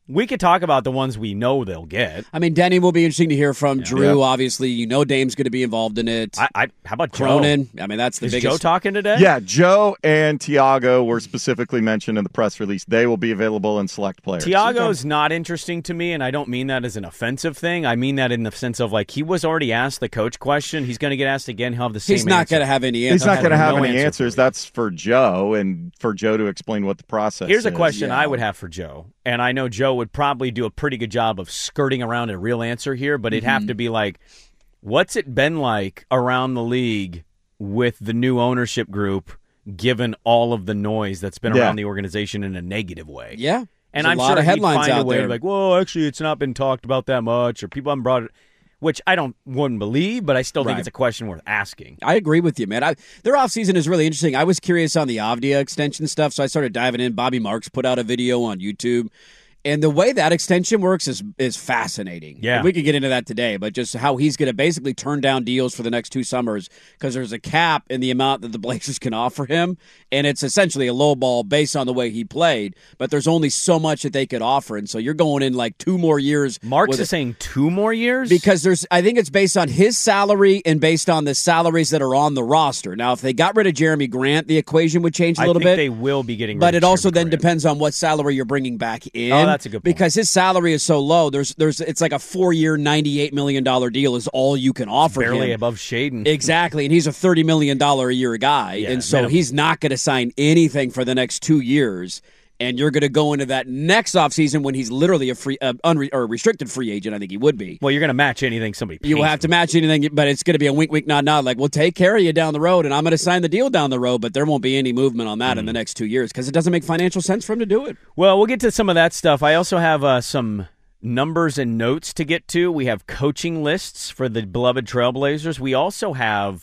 Speaker 8: We could talk about the ones we know they'll get.
Speaker 9: I mean, Denny will be interesting to hear from. Drew, obviously, Dame's going to be involved in it.
Speaker 8: How about
Speaker 9: Cronin?
Speaker 8: Joe?
Speaker 9: I mean, that's the
Speaker 8: Is
Speaker 9: biggest.
Speaker 8: Joe talking today?
Speaker 10: Yeah, Joe and Tiago were specifically mentioned in the press release. They will be available in select players.
Speaker 8: Tiago's not interesting to me, and I don't mean that as an offensive thing. I mean that in the sense of, like, he was already asked the coach question. He's going to get asked again. He'll have the same
Speaker 9: He's not
Speaker 8: answer.
Speaker 9: going to have any answers.
Speaker 10: He's not going to have
Speaker 8: no
Speaker 10: any
Speaker 8: answer
Speaker 10: answers. That's for Joe, and for Joe to explain what the process is.
Speaker 8: Here's a question I would have for Joe, and I know Joe would probably do a pretty good job of skirting around a real answer here, but it'd have to be like, what's it been like around the league with the new ownership group, given all of the noise that's been around the organization in a negative way?
Speaker 9: Yeah.
Speaker 8: And
Speaker 9: There's
Speaker 8: I'm
Speaker 9: a lot
Speaker 8: sure
Speaker 9: of headlines
Speaker 8: he'd find
Speaker 9: out
Speaker 8: a way
Speaker 9: there.
Speaker 8: like, well, actually, it's not been talked about that much, or people haven't brought it, which I wouldn't believe, but I still think it's a question worth asking.
Speaker 9: I agree with you, man. Their offseason is really interesting. I was curious on the Avdia extension stuff, so I started diving in. Bobby Marks put out a video on YouTube. And the way that extension works is fascinating.
Speaker 8: Yeah.
Speaker 9: And we could get into that today, but just how he's going to basically turn down deals for the next 2 summers because there's a cap in the amount that the Blazers can offer him, and it's essentially a low ball based on the way he played, but there's only so much that they could offer, and so you're going in like 2 more years.
Speaker 8: Marks is saying 2 more years?
Speaker 9: Because I think it's based on his salary and based on the salaries that are on the roster. Now, if they got rid of Jeremy Grant, the equation would change a little bit.
Speaker 8: I think they will be getting rid
Speaker 9: but
Speaker 8: of
Speaker 9: it also
Speaker 8: Jeremy
Speaker 9: then
Speaker 8: Grant.
Speaker 9: depends on what salary you're bringing back in.
Speaker 8: That's a good point.
Speaker 9: Because his salary is so low, it's like a 4-year, $98 million deal is all you can offer him.
Speaker 8: Barely above Shaden.
Speaker 9: Exactly, and he's a $30 million a year guy, and so
Speaker 8: minimum.
Speaker 9: he's not going to sign anything for the next 2 years. And you're going to go into that next offseason when he's literally a restricted free agent. I think he would be.
Speaker 8: Well, you're going to match anything somebody pays.
Speaker 9: You will have to match anything, but it's going to be a wink, wink, nod, nod. Like, we'll take care of you down the road, and I'm going to sign the deal down the road, but there won't be any movement on that in the next 2 years because it doesn't make financial sense for him to do it.
Speaker 8: Well, we'll get to some of that stuff. I also have some numbers and notes to get to. We have coaching lists for the beloved Trailblazers. We also have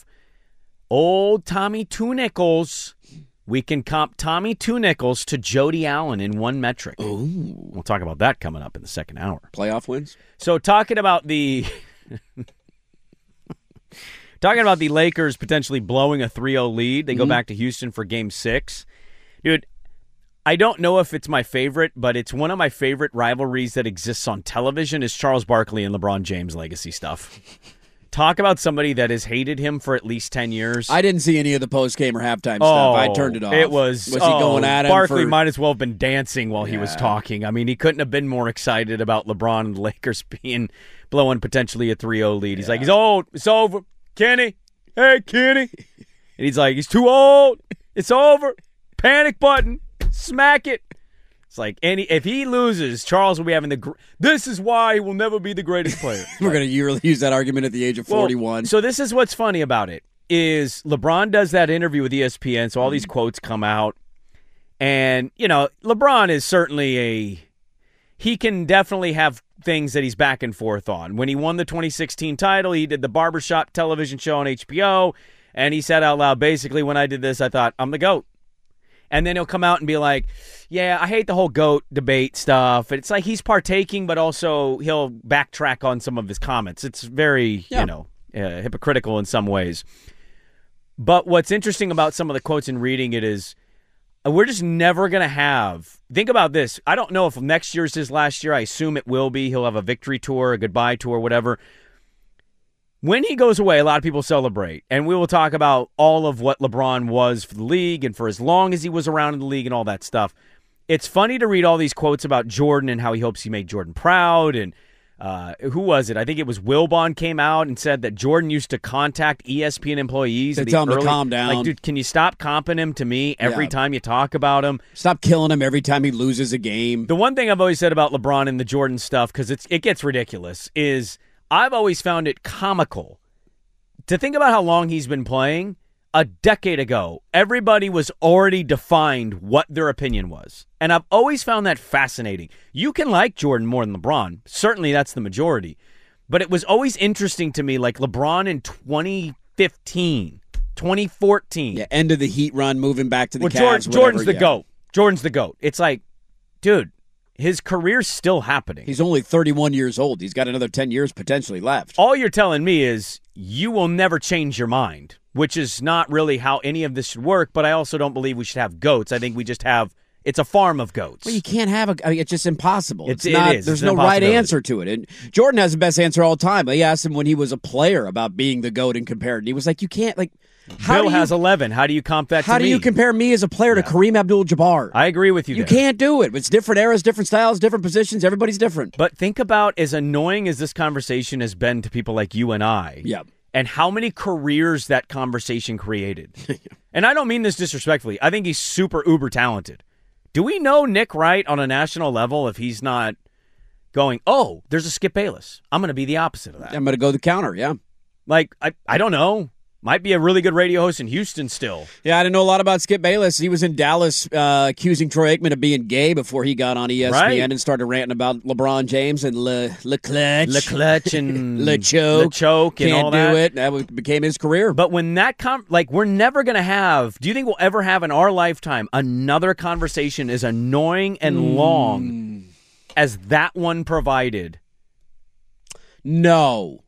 Speaker 8: old Tommy Two Nickels. We can comp Tommy Two Nickels to Jody Allen in one metric.
Speaker 9: Ooh.
Speaker 8: We'll talk about that coming up in the second hour.
Speaker 9: Playoff wins?
Speaker 8: So talking about the Lakers potentially blowing a 3-0 lead. They go back to Houston for Game 6. Dude, I don't know if it's my favorite, but it's one of my favorite rivalries that exists on television is Charles Barkley and LeBron James legacy stuff. Talk about somebody that has hated him for at least 10 years.
Speaker 9: I didn't see any of the post-game or halftime stuff. I turned it off.
Speaker 8: It was
Speaker 9: he going at him?
Speaker 8: Barkley might as well have been dancing while he was talking. I mean, he couldn't have been more excited about LeBron and the Lakers blowing potentially a 3-0 lead. He's like, he's old. It's over. Kenny. Hey, Kenny. And he's like, he's too old. It's over. Panic button. Smack it. It's like, if he loses, Charles will be having this is why he will never be the greatest player.
Speaker 9: We're going to use that argument at the age of 41.
Speaker 8: So this is what's funny about it, is LeBron does that interview with ESPN, so all these quotes come out. And, LeBron is certainly he can definitely have things that he's back and forth on. When he won the 2016 title, he did the Barbershop television show on HBO, and he said out loud, basically, when I did this, I thought, I'm the GOAT. And then he'll come out and be like, yeah, I hate the whole GOAT debate stuff. It's like he's partaking, but also he'll backtrack on some of his comments. It's very, hypocritical in some ways. But what's interesting about some of the quotes and reading it is we're just never going to have – think about this. I don't know if next year's his last year. I assume it will be. He'll have a victory tour, a goodbye tour, whatever. When he goes away, a lot of people celebrate, and we will talk about all of what LeBron was for the league and for as long as he was around in the league and all that stuff. It's funny to read all these quotes about Jordan and how he hopes he made Jordan proud, and who was it? I think it was Wilbon came out and said that Jordan used to contact ESPN employees
Speaker 9: to tell him to calm down.
Speaker 8: Like, dude, can you stop comping him to me every time you talk about him?
Speaker 9: Stop killing him every time he loses a game.
Speaker 8: The one thing I've always said about LeBron and the Jordan stuff, because it gets ridiculous, is I've always found it comical to think about how long he's been playing. A decade ago, everybody was already defined what their opinion was. And I've always found that fascinating. You can like Jordan more than LeBron. Certainly that's the majority. But it was always interesting to me, like LeBron in 2015, 2014.
Speaker 9: Yeah, end of the Heat run, moving back to the Cavs.
Speaker 8: Jordan's the GOAT. Jordan's the GOAT. It's like, dude, his career's still happening.
Speaker 9: He's only 31 years old. He's got another 10 years potentially left.
Speaker 8: All you're telling me is you will never change your mind, which is not really how any of this should work, but I also don't believe we should have GOATs. I think we just have It's a farm of goats.
Speaker 9: Well, you can't have it's just impossible.
Speaker 8: It
Speaker 9: not.
Speaker 8: is.
Speaker 9: There's
Speaker 8: It's
Speaker 9: no
Speaker 8: an
Speaker 9: right
Speaker 8: impossibility.
Speaker 9: answer to it. And Jordan has the best answer all the time. He asked him when he was a player about being the GOAT and compared. And he was like, you can't, like,
Speaker 8: Bill has 11. How do you comp that to me?
Speaker 9: How do you compare me as a player to Kareem Abdul-Jabbar?
Speaker 8: I agree with you
Speaker 9: You
Speaker 8: there.
Speaker 9: can't do it. It's different eras, different styles, different positions. Everybody's different.
Speaker 8: But think about as annoying as this conversation has been to people like you and I.
Speaker 9: Yeah.
Speaker 8: And how many careers that conversation created. And I don't mean this disrespectfully. I think he's super uber talented. Do we know Nick Wright on a national level if he's not going, oh, there's a Skip Bayless? I'm going to be the opposite of that.
Speaker 9: I'm going to go the counter, yeah.
Speaker 8: Like, I don't know. Might be a really good radio host in Houston still.
Speaker 9: Yeah, I didn't know a lot about Skip Bayless. He was in Dallas accusing Troy Aikman of being gay before he got on ESPN and started ranting about LeBron James and Le Clutch.
Speaker 8: Le Clutch and
Speaker 9: Le Choke
Speaker 8: and all that.
Speaker 9: Can't do it. That became his career.
Speaker 8: But when that we're never going to have, do you think we'll ever have in our lifetime another conversation as annoying and long as that one provided?
Speaker 9: No.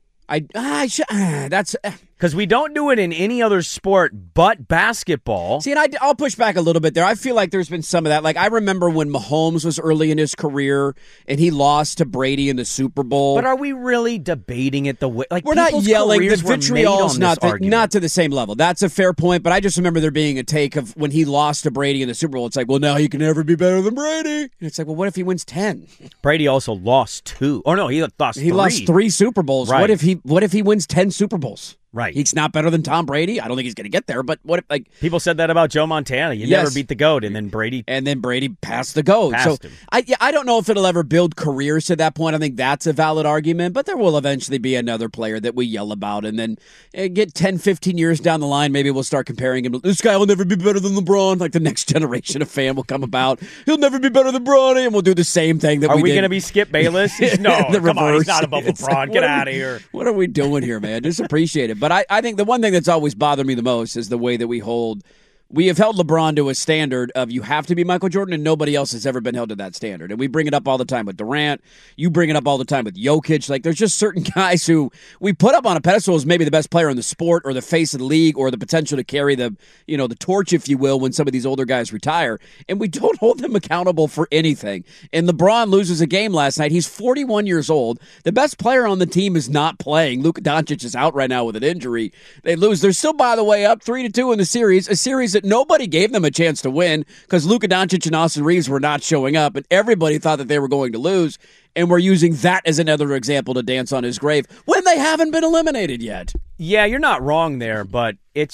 Speaker 9: That's
Speaker 8: because we don't do it in any other sport but basketball.
Speaker 9: See, and I'll push back a little bit there. I feel like there's been some of that. Like, I remember when Mahomes was early in his career and he lost to Brady in the Super Bowl.
Speaker 8: But are we really debating it the way? Like,
Speaker 9: we're not yelling. The
Speaker 8: careers were made
Speaker 9: vitriol's
Speaker 8: on
Speaker 9: not
Speaker 8: this argument.
Speaker 9: not to the same level. That's a fair point. But I just remember there being a take of when he lost to Brady in the Super Bowl. It's like, well, now he can never be better than Brady. And it's like, well, what if he wins 10?
Speaker 8: Brady also lost 2. Or no, he lost 3.
Speaker 9: He lost 3 Super Bowls.
Speaker 8: Right.
Speaker 9: What if he wins 10 Super Bowls?
Speaker 8: Right.
Speaker 9: He's not better than Tom Brady. I don't think he's going to get there, but what if, like,
Speaker 8: people said that about Joe Montana. You never beat the GOAT, and then Brady
Speaker 9: passed the GOAT.
Speaker 8: Passed him.
Speaker 9: I don't know if it'll ever build careers to that point. I think that's a valid argument, but there will eventually be another player that we yell about, and then get 10, 15 years down the line, maybe we'll start comparing him. This guy will never be better than LeBron. Like, the next generation of fan will come about. He'll never be better than Bronny, and we'll do the same thing that
Speaker 8: Are
Speaker 9: we
Speaker 8: we
Speaker 9: did.
Speaker 8: going to be Skip Bayless? No, come on, he's not above LeBron.
Speaker 9: Like,
Speaker 8: Get out of here.
Speaker 9: What are we doing here, man? Just appreciate it. But I think the one thing that's always bothered me the most is the way that we have held LeBron to a standard of you have to be Michael Jordan, and nobody else has ever been held to that standard. And we bring it up all the time with Durant. You bring it up all the time with Jokic. Like, there's just certain guys who we put up on a pedestal as maybe the best player in the sport or the face of the league or the potential to carry the torch, if you will, when some of these older guys retire. And we don't hold them accountable for anything. And LeBron loses a game last night. He's 41 years old. The best player on the team is not playing. Luka Doncic is out right now with an injury. They lose. They're still, by the way, up 3-2 in the series, a series that nobody gave them a chance to win because Luka Doncic and Austin Reeves were not showing up, and everybody thought that they were going to lose, and we're using that as another example to dance on his grave when they haven't been eliminated yet.
Speaker 8: Yeah, you're not wrong there, but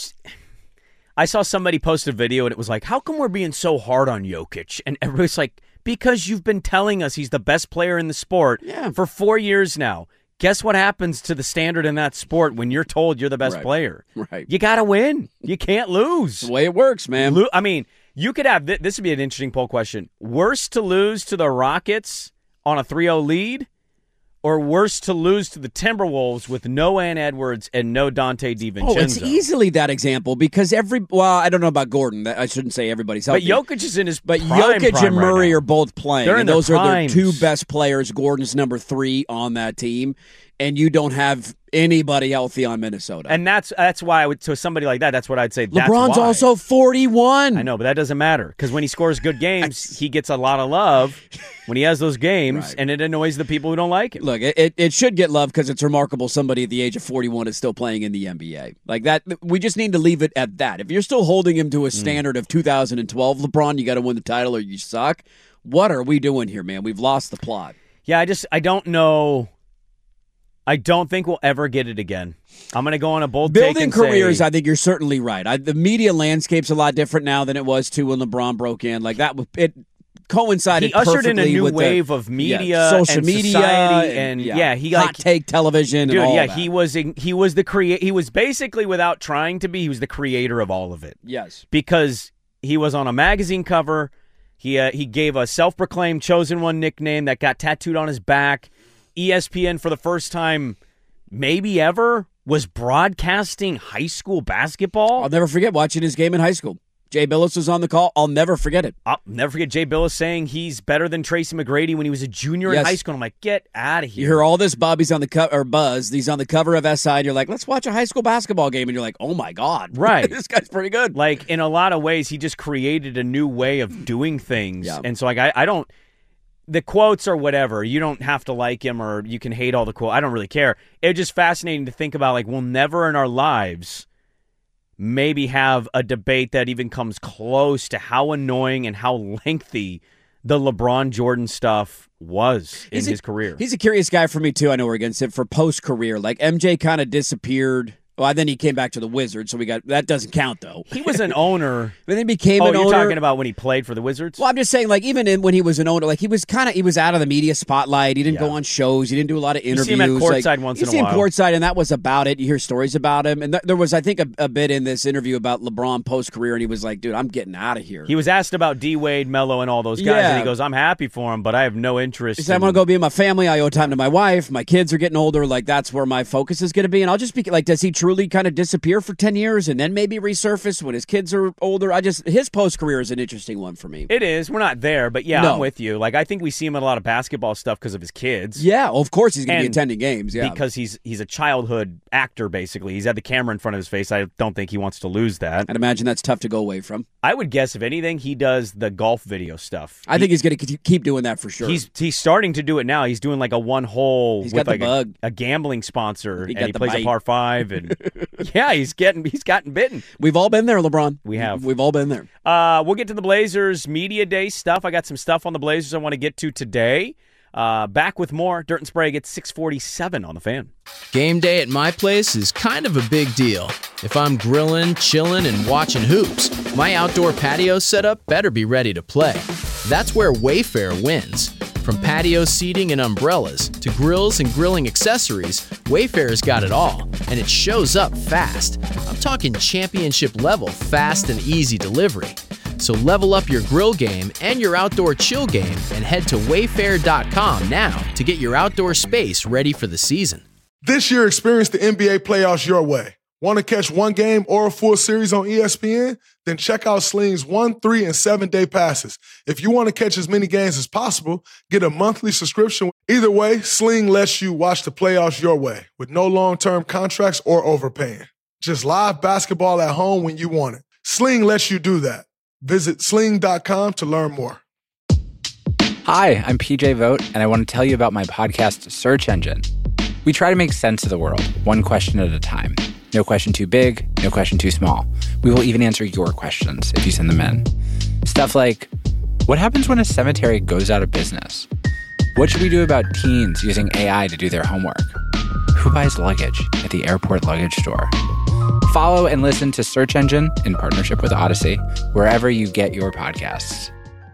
Speaker 8: I saw somebody post a video, and it was like, how come we're being so hard on Jokic? And everybody's like, because you've been telling us he's the best player in the sport for 4 years now. Guess what happens to the standard in that sport when you're told you're the best player?
Speaker 9: Right.
Speaker 8: You got to win. You can't lose.
Speaker 9: That's the way it works, man.
Speaker 8: I mean, you could have this would be an interesting poll question. Worse to lose to the Rockets on a 3-0 lead or worse to lose to the Timberwolves with no Ann Edwards and no Dante DiVincenzo?
Speaker 9: Oh, it's easily that example because I don't know about Gordon. I shouldn't say everybody's healthy.
Speaker 8: But Jokic is in his
Speaker 9: But
Speaker 8: prime
Speaker 9: Jokic and Murray
Speaker 8: right
Speaker 9: are both playing.
Speaker 8: They're in
Speaker 9: and
Speaker 8: their
Speaker 9: those are their
Speaker 8: primes.
Speaker 9: 2 best players. Gordon's number 3 on that team. And you don't have anybody healthy on Minnesota.
Speaker 8: And that's why I would, to somebody like that, that's what I'd say. That's
Speaker 9: LeBron's
Speaker 8: why.
Speaker 9: also 41.
Speaker 8: I know, but that doesn't matter because when he scores good games, he gets a lot of love when he has those games, and it annoys the people who don't like it.
Speaker 9: Look, it should get love because it's remarkable somebody at the age of 41 is still playing in the NBA. Like that, we just need to leave it at that. If you're still holding him to a standard of 2012, LeBron, you got to win the title or you suck. What are we doing here, man? We've lost the plot.
Speaker 8: Yeah, I don't know. I don't think we'll ever get it again. I'm going to go on a bold take
Speaker 9: Building
Speaker 8: and
Speaker 9: careers,
Speaker 8: say,
Speaker 9: I think you're certainly right. The media landscape's a lot different now than it was, too, when LeBron broke in. Like that, it coincided
Speaker 8: he ushered in a new
Speaker 9: with
Speaker 8: wave of media,
Speaker 9: social
Speaker 8: and
Speaker 9: media,
Speaker 8: society, and he
Speaker 9: hot take television.
Speaker 8: Dude,
Speaker 9: and all
Speaker 8: yeah,
Speaker 9: that.
Speaker 8: he was the creator. He was basically, without trying to be, he was the creator of all of it.
Speaker 9: Yes,
Speaker 8: because he was on a magazine cover. He gave a self-proclaimed chosen one nickname that got tattooed on his back. ESPN for the first time, maybe ever, was broadcasting high school basketball.
Speaker 9: I'll never forget watching his game in high school. Jay Billis was on the call. I'll never forget it.
Speaker 8: I'll never forget Jay Billis saying he's better than Tracy McGrady when he was a junior in high school. I'm like, get out of here.
Speaker 9: You hear all this, Bobby's on the cover, or Buzz, he's on the cover of SI, and you're like, let's watch a high school basketball game. And you're like, oh my God.
Speaker 8: Right.
Speaker 9: This guy's pretty good.
Speaker 8: Like, in a lot of ways, he just created a new way of doing things.
Speaker 9: Yeah.
Speaker 8: And so, like, I don't, the quotes or whatever, you don't have to like him or you can hate all the quotes. I don't really care. It's just fascinating to think about, like, we'll never in our lives maybe have a debate that even comes close to how annoying and how lengthy the LeBron Jordan stuff was in his career.
Speaker 9: He's a curious guy for me, too. I know we're against it for post-career. Like, MJ kind of disappeared. Well, then he came back to the Wizards, so that doesn't count, though.
Speaker 8: He was an owner.
Speaker 9: Then he became an owner.
Speaker 8: Oh, you're talking about when he played for the Wizards?
Speaker 9: Well, I'm just saying, like, even when he was an owner, like, he was out of the media spotlight. He didn't go on shows. He didn't do a lot of interviews.
Speaker 8: You see him at courtside once in a while.
Speaker 9: You see him courtside, and that was about it. You hear stories about him. And there was, I think, a bit in this interview about LeBron post-career, and he was like, dude, I'm getting out of here.
Speaker 8: He was asked about D-Wade, Melo, and all those guys, and he goes, I'm happy for him, but I have no interest.
Speaker 9: He said, I'm going to go be with my family. I owe time to my wife. My kids are getting older. Like, that's where my focus is going to be. And I'll just be like, does he truly kind of disappear for 10 years and then maybe resurface when his kids are older? His post-career is an interesting one for me.
Speaker 8: It is. We're not there, but yeah, I'm with you. Like, I think we see him in a lot of basketball stuff because of his kids.
Speaker 9: Yeah, of course he's going to be attending games, yeah.
Speaker 8: Because he's a childhood actor, basically. He's had the camera in front of his face. I don't think he wants to lose that.
Speaker 9: I'd imagine that's tough to go away from.
Speaker 8: I would guess, if anything, he does the golf video stuff.
Speaker 9: I think he's going to keep doing that for sure.
Speaker 8: He's starting to do it now. He's doing like a one-hole with
Speaker 9: got
Speaker 8: like
Speaker 9: the bug.
Speaker 8: A gambling sponsor, and he plays
Speaker 9: bite.
Speaker 8: a par 5. And yeah, he's gotten bitten.
Speaker 9: We've all been there, LeBron.
Speaker 8: We have.
Speaker 9: We've all been there.
Speaker 8: We'll get to the Blazers Media Day stuff. I got some stuff on the Blazers I want to get to today. Back with more Dirt and Sprague at 647 on The Fan.
Speaker 1: Game day at my place is kind of a big deal. If I'm grilling, chilling, and watching hoops, my outdoor patio setup better be ready to play. That's where Wayfair wins. From patio seating and umbrellas to grills and grilling accessories, Wayfair's got it all, and it shows up fast. I'm talking championship level fast and easy delivery. So level up your grill game and your outdoor chill game and head to wayfair.com now to get your outdoor space ready for the season.
Speaker 2: This year, experience the NBA playoffs your way. Want to catch one game or a full series on ESPN? Then check out Sling's 1, 3, and 7-day passes. If you want to catch as many games as possible, get a monthly subscription. Either way, Sling lets you watch the playoffs your way with no long-term contracts or overpaying. Just live basketball at home when you want it. Sling lets you do that. Visit sling.com to learn more.
Speaker 12: Hi, I'm PJ Vogt, and I want to tell you about my podcast, Search Engine. We try to make sense of the world, one question at a time. No question too big, no question too small. We will even answer your questions if you send them in. Stuff like, what happens when a cemetery goes out of business? What should we do about teens using AI to do their homework? Who buys luggage at the airport luggage store? Follow and listen to Search Engine in partnership with Odyssey, wherever you get your podcasts.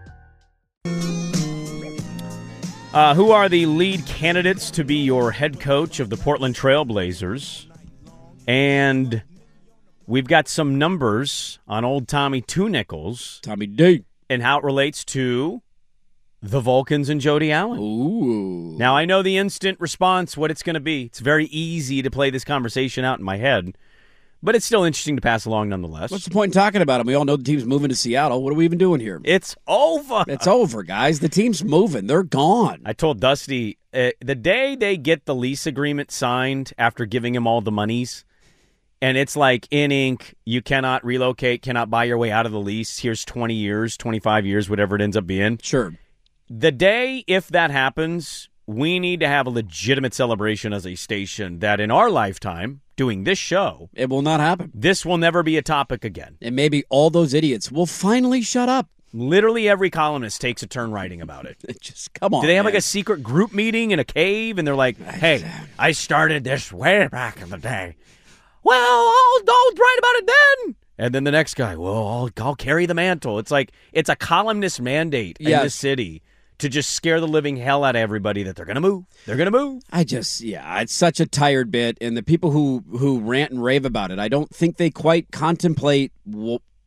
Speaker 8: Who are the lead candidates to be your head coach of the Portland Trail Blazers? And we've got some numbers on old Tommy Two Nickels.
Speaker 9: Tommy D.
Speaker 8: And how it relates to the Vulcans and Jody Allen.
Speaker 9: Ooh.
Speaker 8: Now, I know the instant response, what it's going to be. It's very easy to play this conversation out in my head. But it's still interesting to pass along nonetheless.
Speaker 9: What's the point in talking about him? We all know the team's moving to Seattle. What are we even doing here?
Speaker 8: It's over.
Speaker 9: It's over, guys. The team's moving. They're gone.
Speaker 8: I told Dusty, the day they get the lease agreement signed after giving him all the monies, and it's like in ink, you cannot relocate, cannot buy your way out of the lease. Here's 20 years, 25 years, whatever it ends up being.
Speaker 9: Sure.
Speaker 8: The day, if that happens, we need to have a legitimate celebration as a station that in our lifetime, doing this show,
Speaker 9: it will not happen.
Speaker 8: This will never be a topic again.
Speaker 9: And maybe all those idiots will finally shut up.
Speaker 8: Literally every columnist takes a turn writing about it.
Speaker 9: Just come on.
Speaker 8: Do they have
Speaker 9: man.
Speaker 8: like a secret group meeting in a cave and they're like, hey, I started this way back in the day. Well, I'll write about it then. And then the next guy, well, I'll carry the mantle. It's like it's a columnist mandate in this city to just scare the living hell out of everybody that they're going to move. They're going to move.
Speaker 9: It's such a tired bit. And the people who rant and rave about it, I don't think they quite contemplate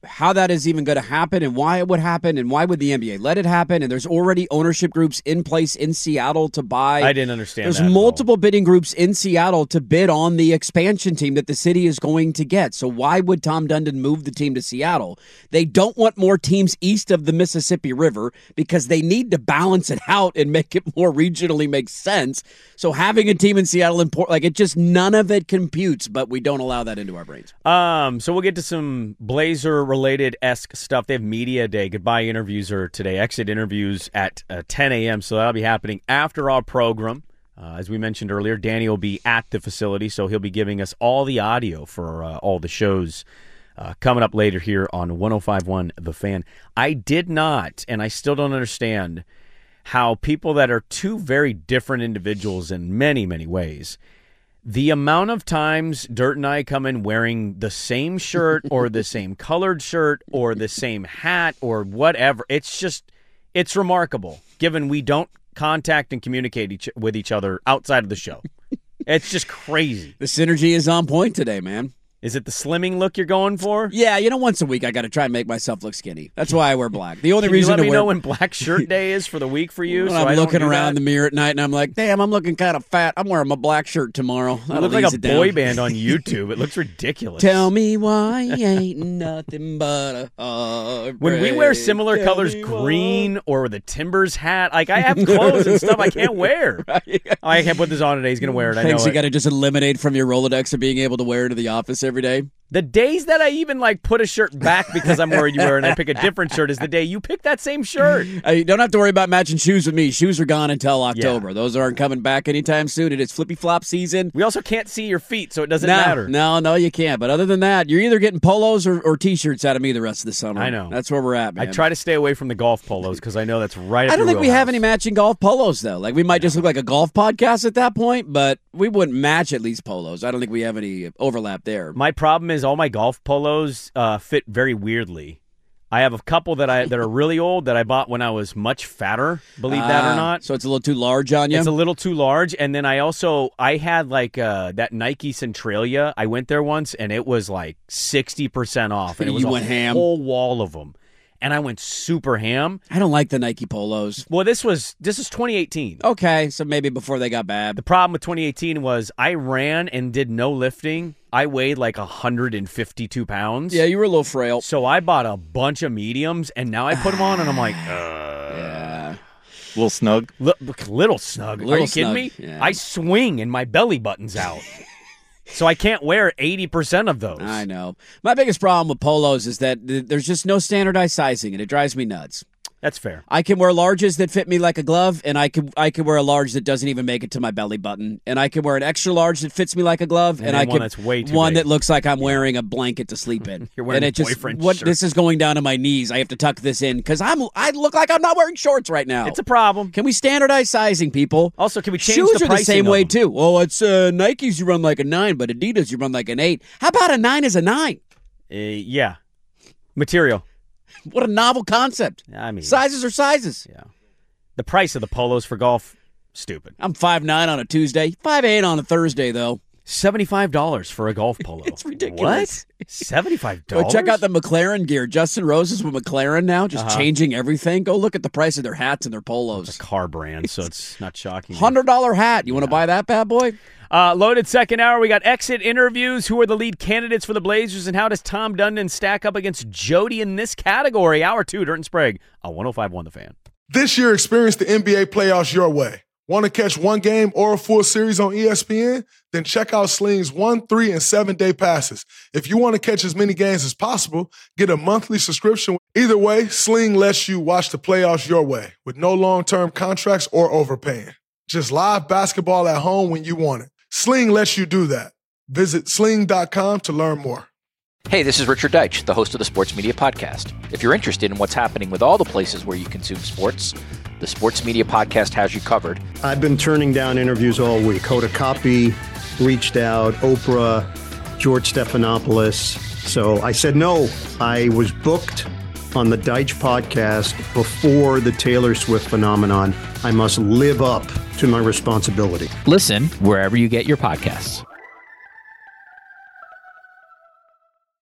Speaker 9: how that is even going to happen and why it would happen and why would the NBA let it happen. And there's already ownership groups in place in Seattle to buy.
Speaker 8: I didn't understand
Speaker 9: There's
Speaker 8: that
Speaker 9: multiple bidding groups in Seattle to bid on the expansion team that the city is going to get. So why would Tom Dundon move the team to Seattle? They don't want more teams east of the Mississippi River because they need to balance it out and make it more regionally make sense. So having a team in Seattle and Portland, it just none of it computes, but we don't allow that into our brains.
Speaker 8: So we'll get to some Blazer-related-esque stuff. They have Media Day. Goodbye interviews are today. Exit interviews at 10 a.m., so that'll be happening after our program. As we mentioned earlier, Danny will be at the facility, so he'll be giving us all the audio for all the shows coming up later here on 105.1 The Fan. I did not, and I still don't understand how people that are two very different individuals in many, many ways, the amount of times Dirt and I come in wearing the same shirt or the same colored shirt or the same hat or whatever, it's remarkable, given we don't contact and communicate with each other outside of the show. It's just crazy.
Speaker 9: The synergy is on point today, man.
Speaker 8: Is it the slimming look you're going for?
Speaker 9: Yeah, once a week I got to try and make myself look skinny. That's why I wear black. The only
Speaker 8: Can
Speaker 9: reason
Speaker 8: you let me
Speaker 9: to wear...
Speaker 8: know when Black Shirt Day is for the week for you?
Speaker 9: When I'm looking around the mirror at night and I'm like, damn, I'm looking kind of fat. I'm wearing my black shirt tomorrow.
Speaker 8: You look like a boy band on YouTube. It looks ridiculous.
Speaker 9: Tell me why ain't nothing but a heartbreak.
Speaker 8: When we wear similar colors, green or the Timbers hat, like I have clothes and stuff I can't wear. Right. I can't put this on today. He's going to wear it. I know
Speaker 9: you got to just eliminate from your Rolodex of being able to wear it to the office every day.
Speaker 8: The days that I even put a shirt back because I'm worried you wear it and I pick a different shirt is the day you pick that same shirt.
Speaker 9: You don't have to worry about matching shoes with me. Shoes are gone until October. Yeah. Those aren't coming back anytime soon. It is flippy-flop season.
Speaker 8: We also can't see your feet, so it doesn't matter.
Speaker 9: No, you can't. But other than that, you're either getting polos or T-shirts out of me the rest of the summer.
Speaker 8: I know.
Speaker 9: That's where we're at, man.
Speaker 8: I try to stay away from the golf polos because I know that's right up
Speaker 9: I don't think we
Speaker 8: wheelhouse.
Speaker 9: have any matching golf polos, though. We might just look like a golf podcast at that point, but we wouldn't match at least polos. I don't think we have any overlap there.
Speaker 8: My problem is all my golf polos fit very weirdly. I have a couple that are really old that I bought when I was much fatter, believe that or not.
Speaker 9: So it's a little too large on you?
Speaker 8: It's a little too large. And then I had that Nike Centralia. I went there once and it was 60% off. And it was whole wall of them. And I went super ham.
Speaker 9: I don't like the Nike polos.
Speaker 8: Well, this is 2018.
Speaker 9: Okay, so maybe before they got bad.
Speaker 8: The problem with 2018 was I ran and did no lifting. I weighed 152 pounds.
Speaker 9: Yeah, you were a little frail.
Speaker 8: So I bought a bunch of mediums, and now I put them on, and I'm like,
Speaker 10: yeah. Little snug?
Speaker 8: Little snug. Are you kidding me?
Speaker 9: Yeah.
Speaker 8: I swing, and my belly button's out. So I can't wear 80% of those.
Speaker 9: I know. My biggest problem with polos is that there's just no standardized sizing, and it drives me nuts.
Speaker 8: That's fair.
Speaker 9: I can wear larges that fit me like a glove, and I can wear a large that doesn't even make it to my belly button, and I can wear an extra large that fits me like a glove, and I can
Speaker 8: that's way too
Speaker 9: one
Speaker 8: big.
Speaker 9: that looks like I'm wearing a blanket to sleep in.
Speaker 8: You're wearing
Speaker 9: and
Speaker 8: a boyfriend shirt.
Speaker 9: This is going down to my knees. I have to tuck this in because I look like I'm not wearing shorts right now.
Speaker 8: It's a problem.
Speaker 9: Can we standardize sizing, people?
Speaker 8: Also, can we change
Speaker 9: Shoes
Speaker 8: the
Speaker 9: are the same
Speaker 8: of
Speaker 9: way
Speaker 8: them?
Speaker 9: too. Oh, it's Nikes you run like a 9, but Adidas you run like an 8. How about a 9 is a 9?
Speaker 8: Yeah. Material.
Speaker 9: What a novel concept.
Speaker 8: I mean,
Speaker 9: sizes are sizes.
Speaker 8: Yeah. The price of the polos for golf, stupid.
Speaker 9: I'm 5'9" on a Tuesday, 5'8" on a Thursday, though.
Speaker 8: $75 for a golf polo.
Speaker 9: It's ridiculous.
Speaker 8: What? $75?
Speaker 9: Go check out the McLaren gear. Justin Rose is with McLaren now, just changing everything. Go look at the price of their hats and their polos.
Speaker 8: It's a car brand, so it's not shocking.
Speaker 9: $100 hat. You want to buy that bad boy?
Speaker 8: Loaded second hour. We got exit interviews. Who are the lead candidates for the Blazers, and how does Tom Dundon stack up against Jody in this category? Hour 2, Dirt and Sprague on 105.1 The Fan.
Speaker 2: This year, experience the NBA playoffs your way. Want to catch one game or a full series on ESPN? Then check out Sling's 1, 3, and 7-day passes. If you want to catch as many games as possible, get a monthly subscription. Either way, Sling lets you watch the playoffs your way with no long-term contracts or overpaying. Just live basketball at home when you want it. Sling lets you do that. Visit sling.com to learn more.
Speaker 13: Hey, this is Richard Deitch, the host of the Sports Media Podcast. If you're interested in what's happening with all the places where you consume sports, the Sports Media Podcast has you covered.
Speaker 14: I've been turning down interviews all week. Hoda Kotb reached out, Oprah, George Stephanopoulos. So I said no. I was booked on the Deitch podcast before the Taylor Swift phenomenon. I must live up to my responsibility.
Speaker 15: Listen wherever you get your podcasts.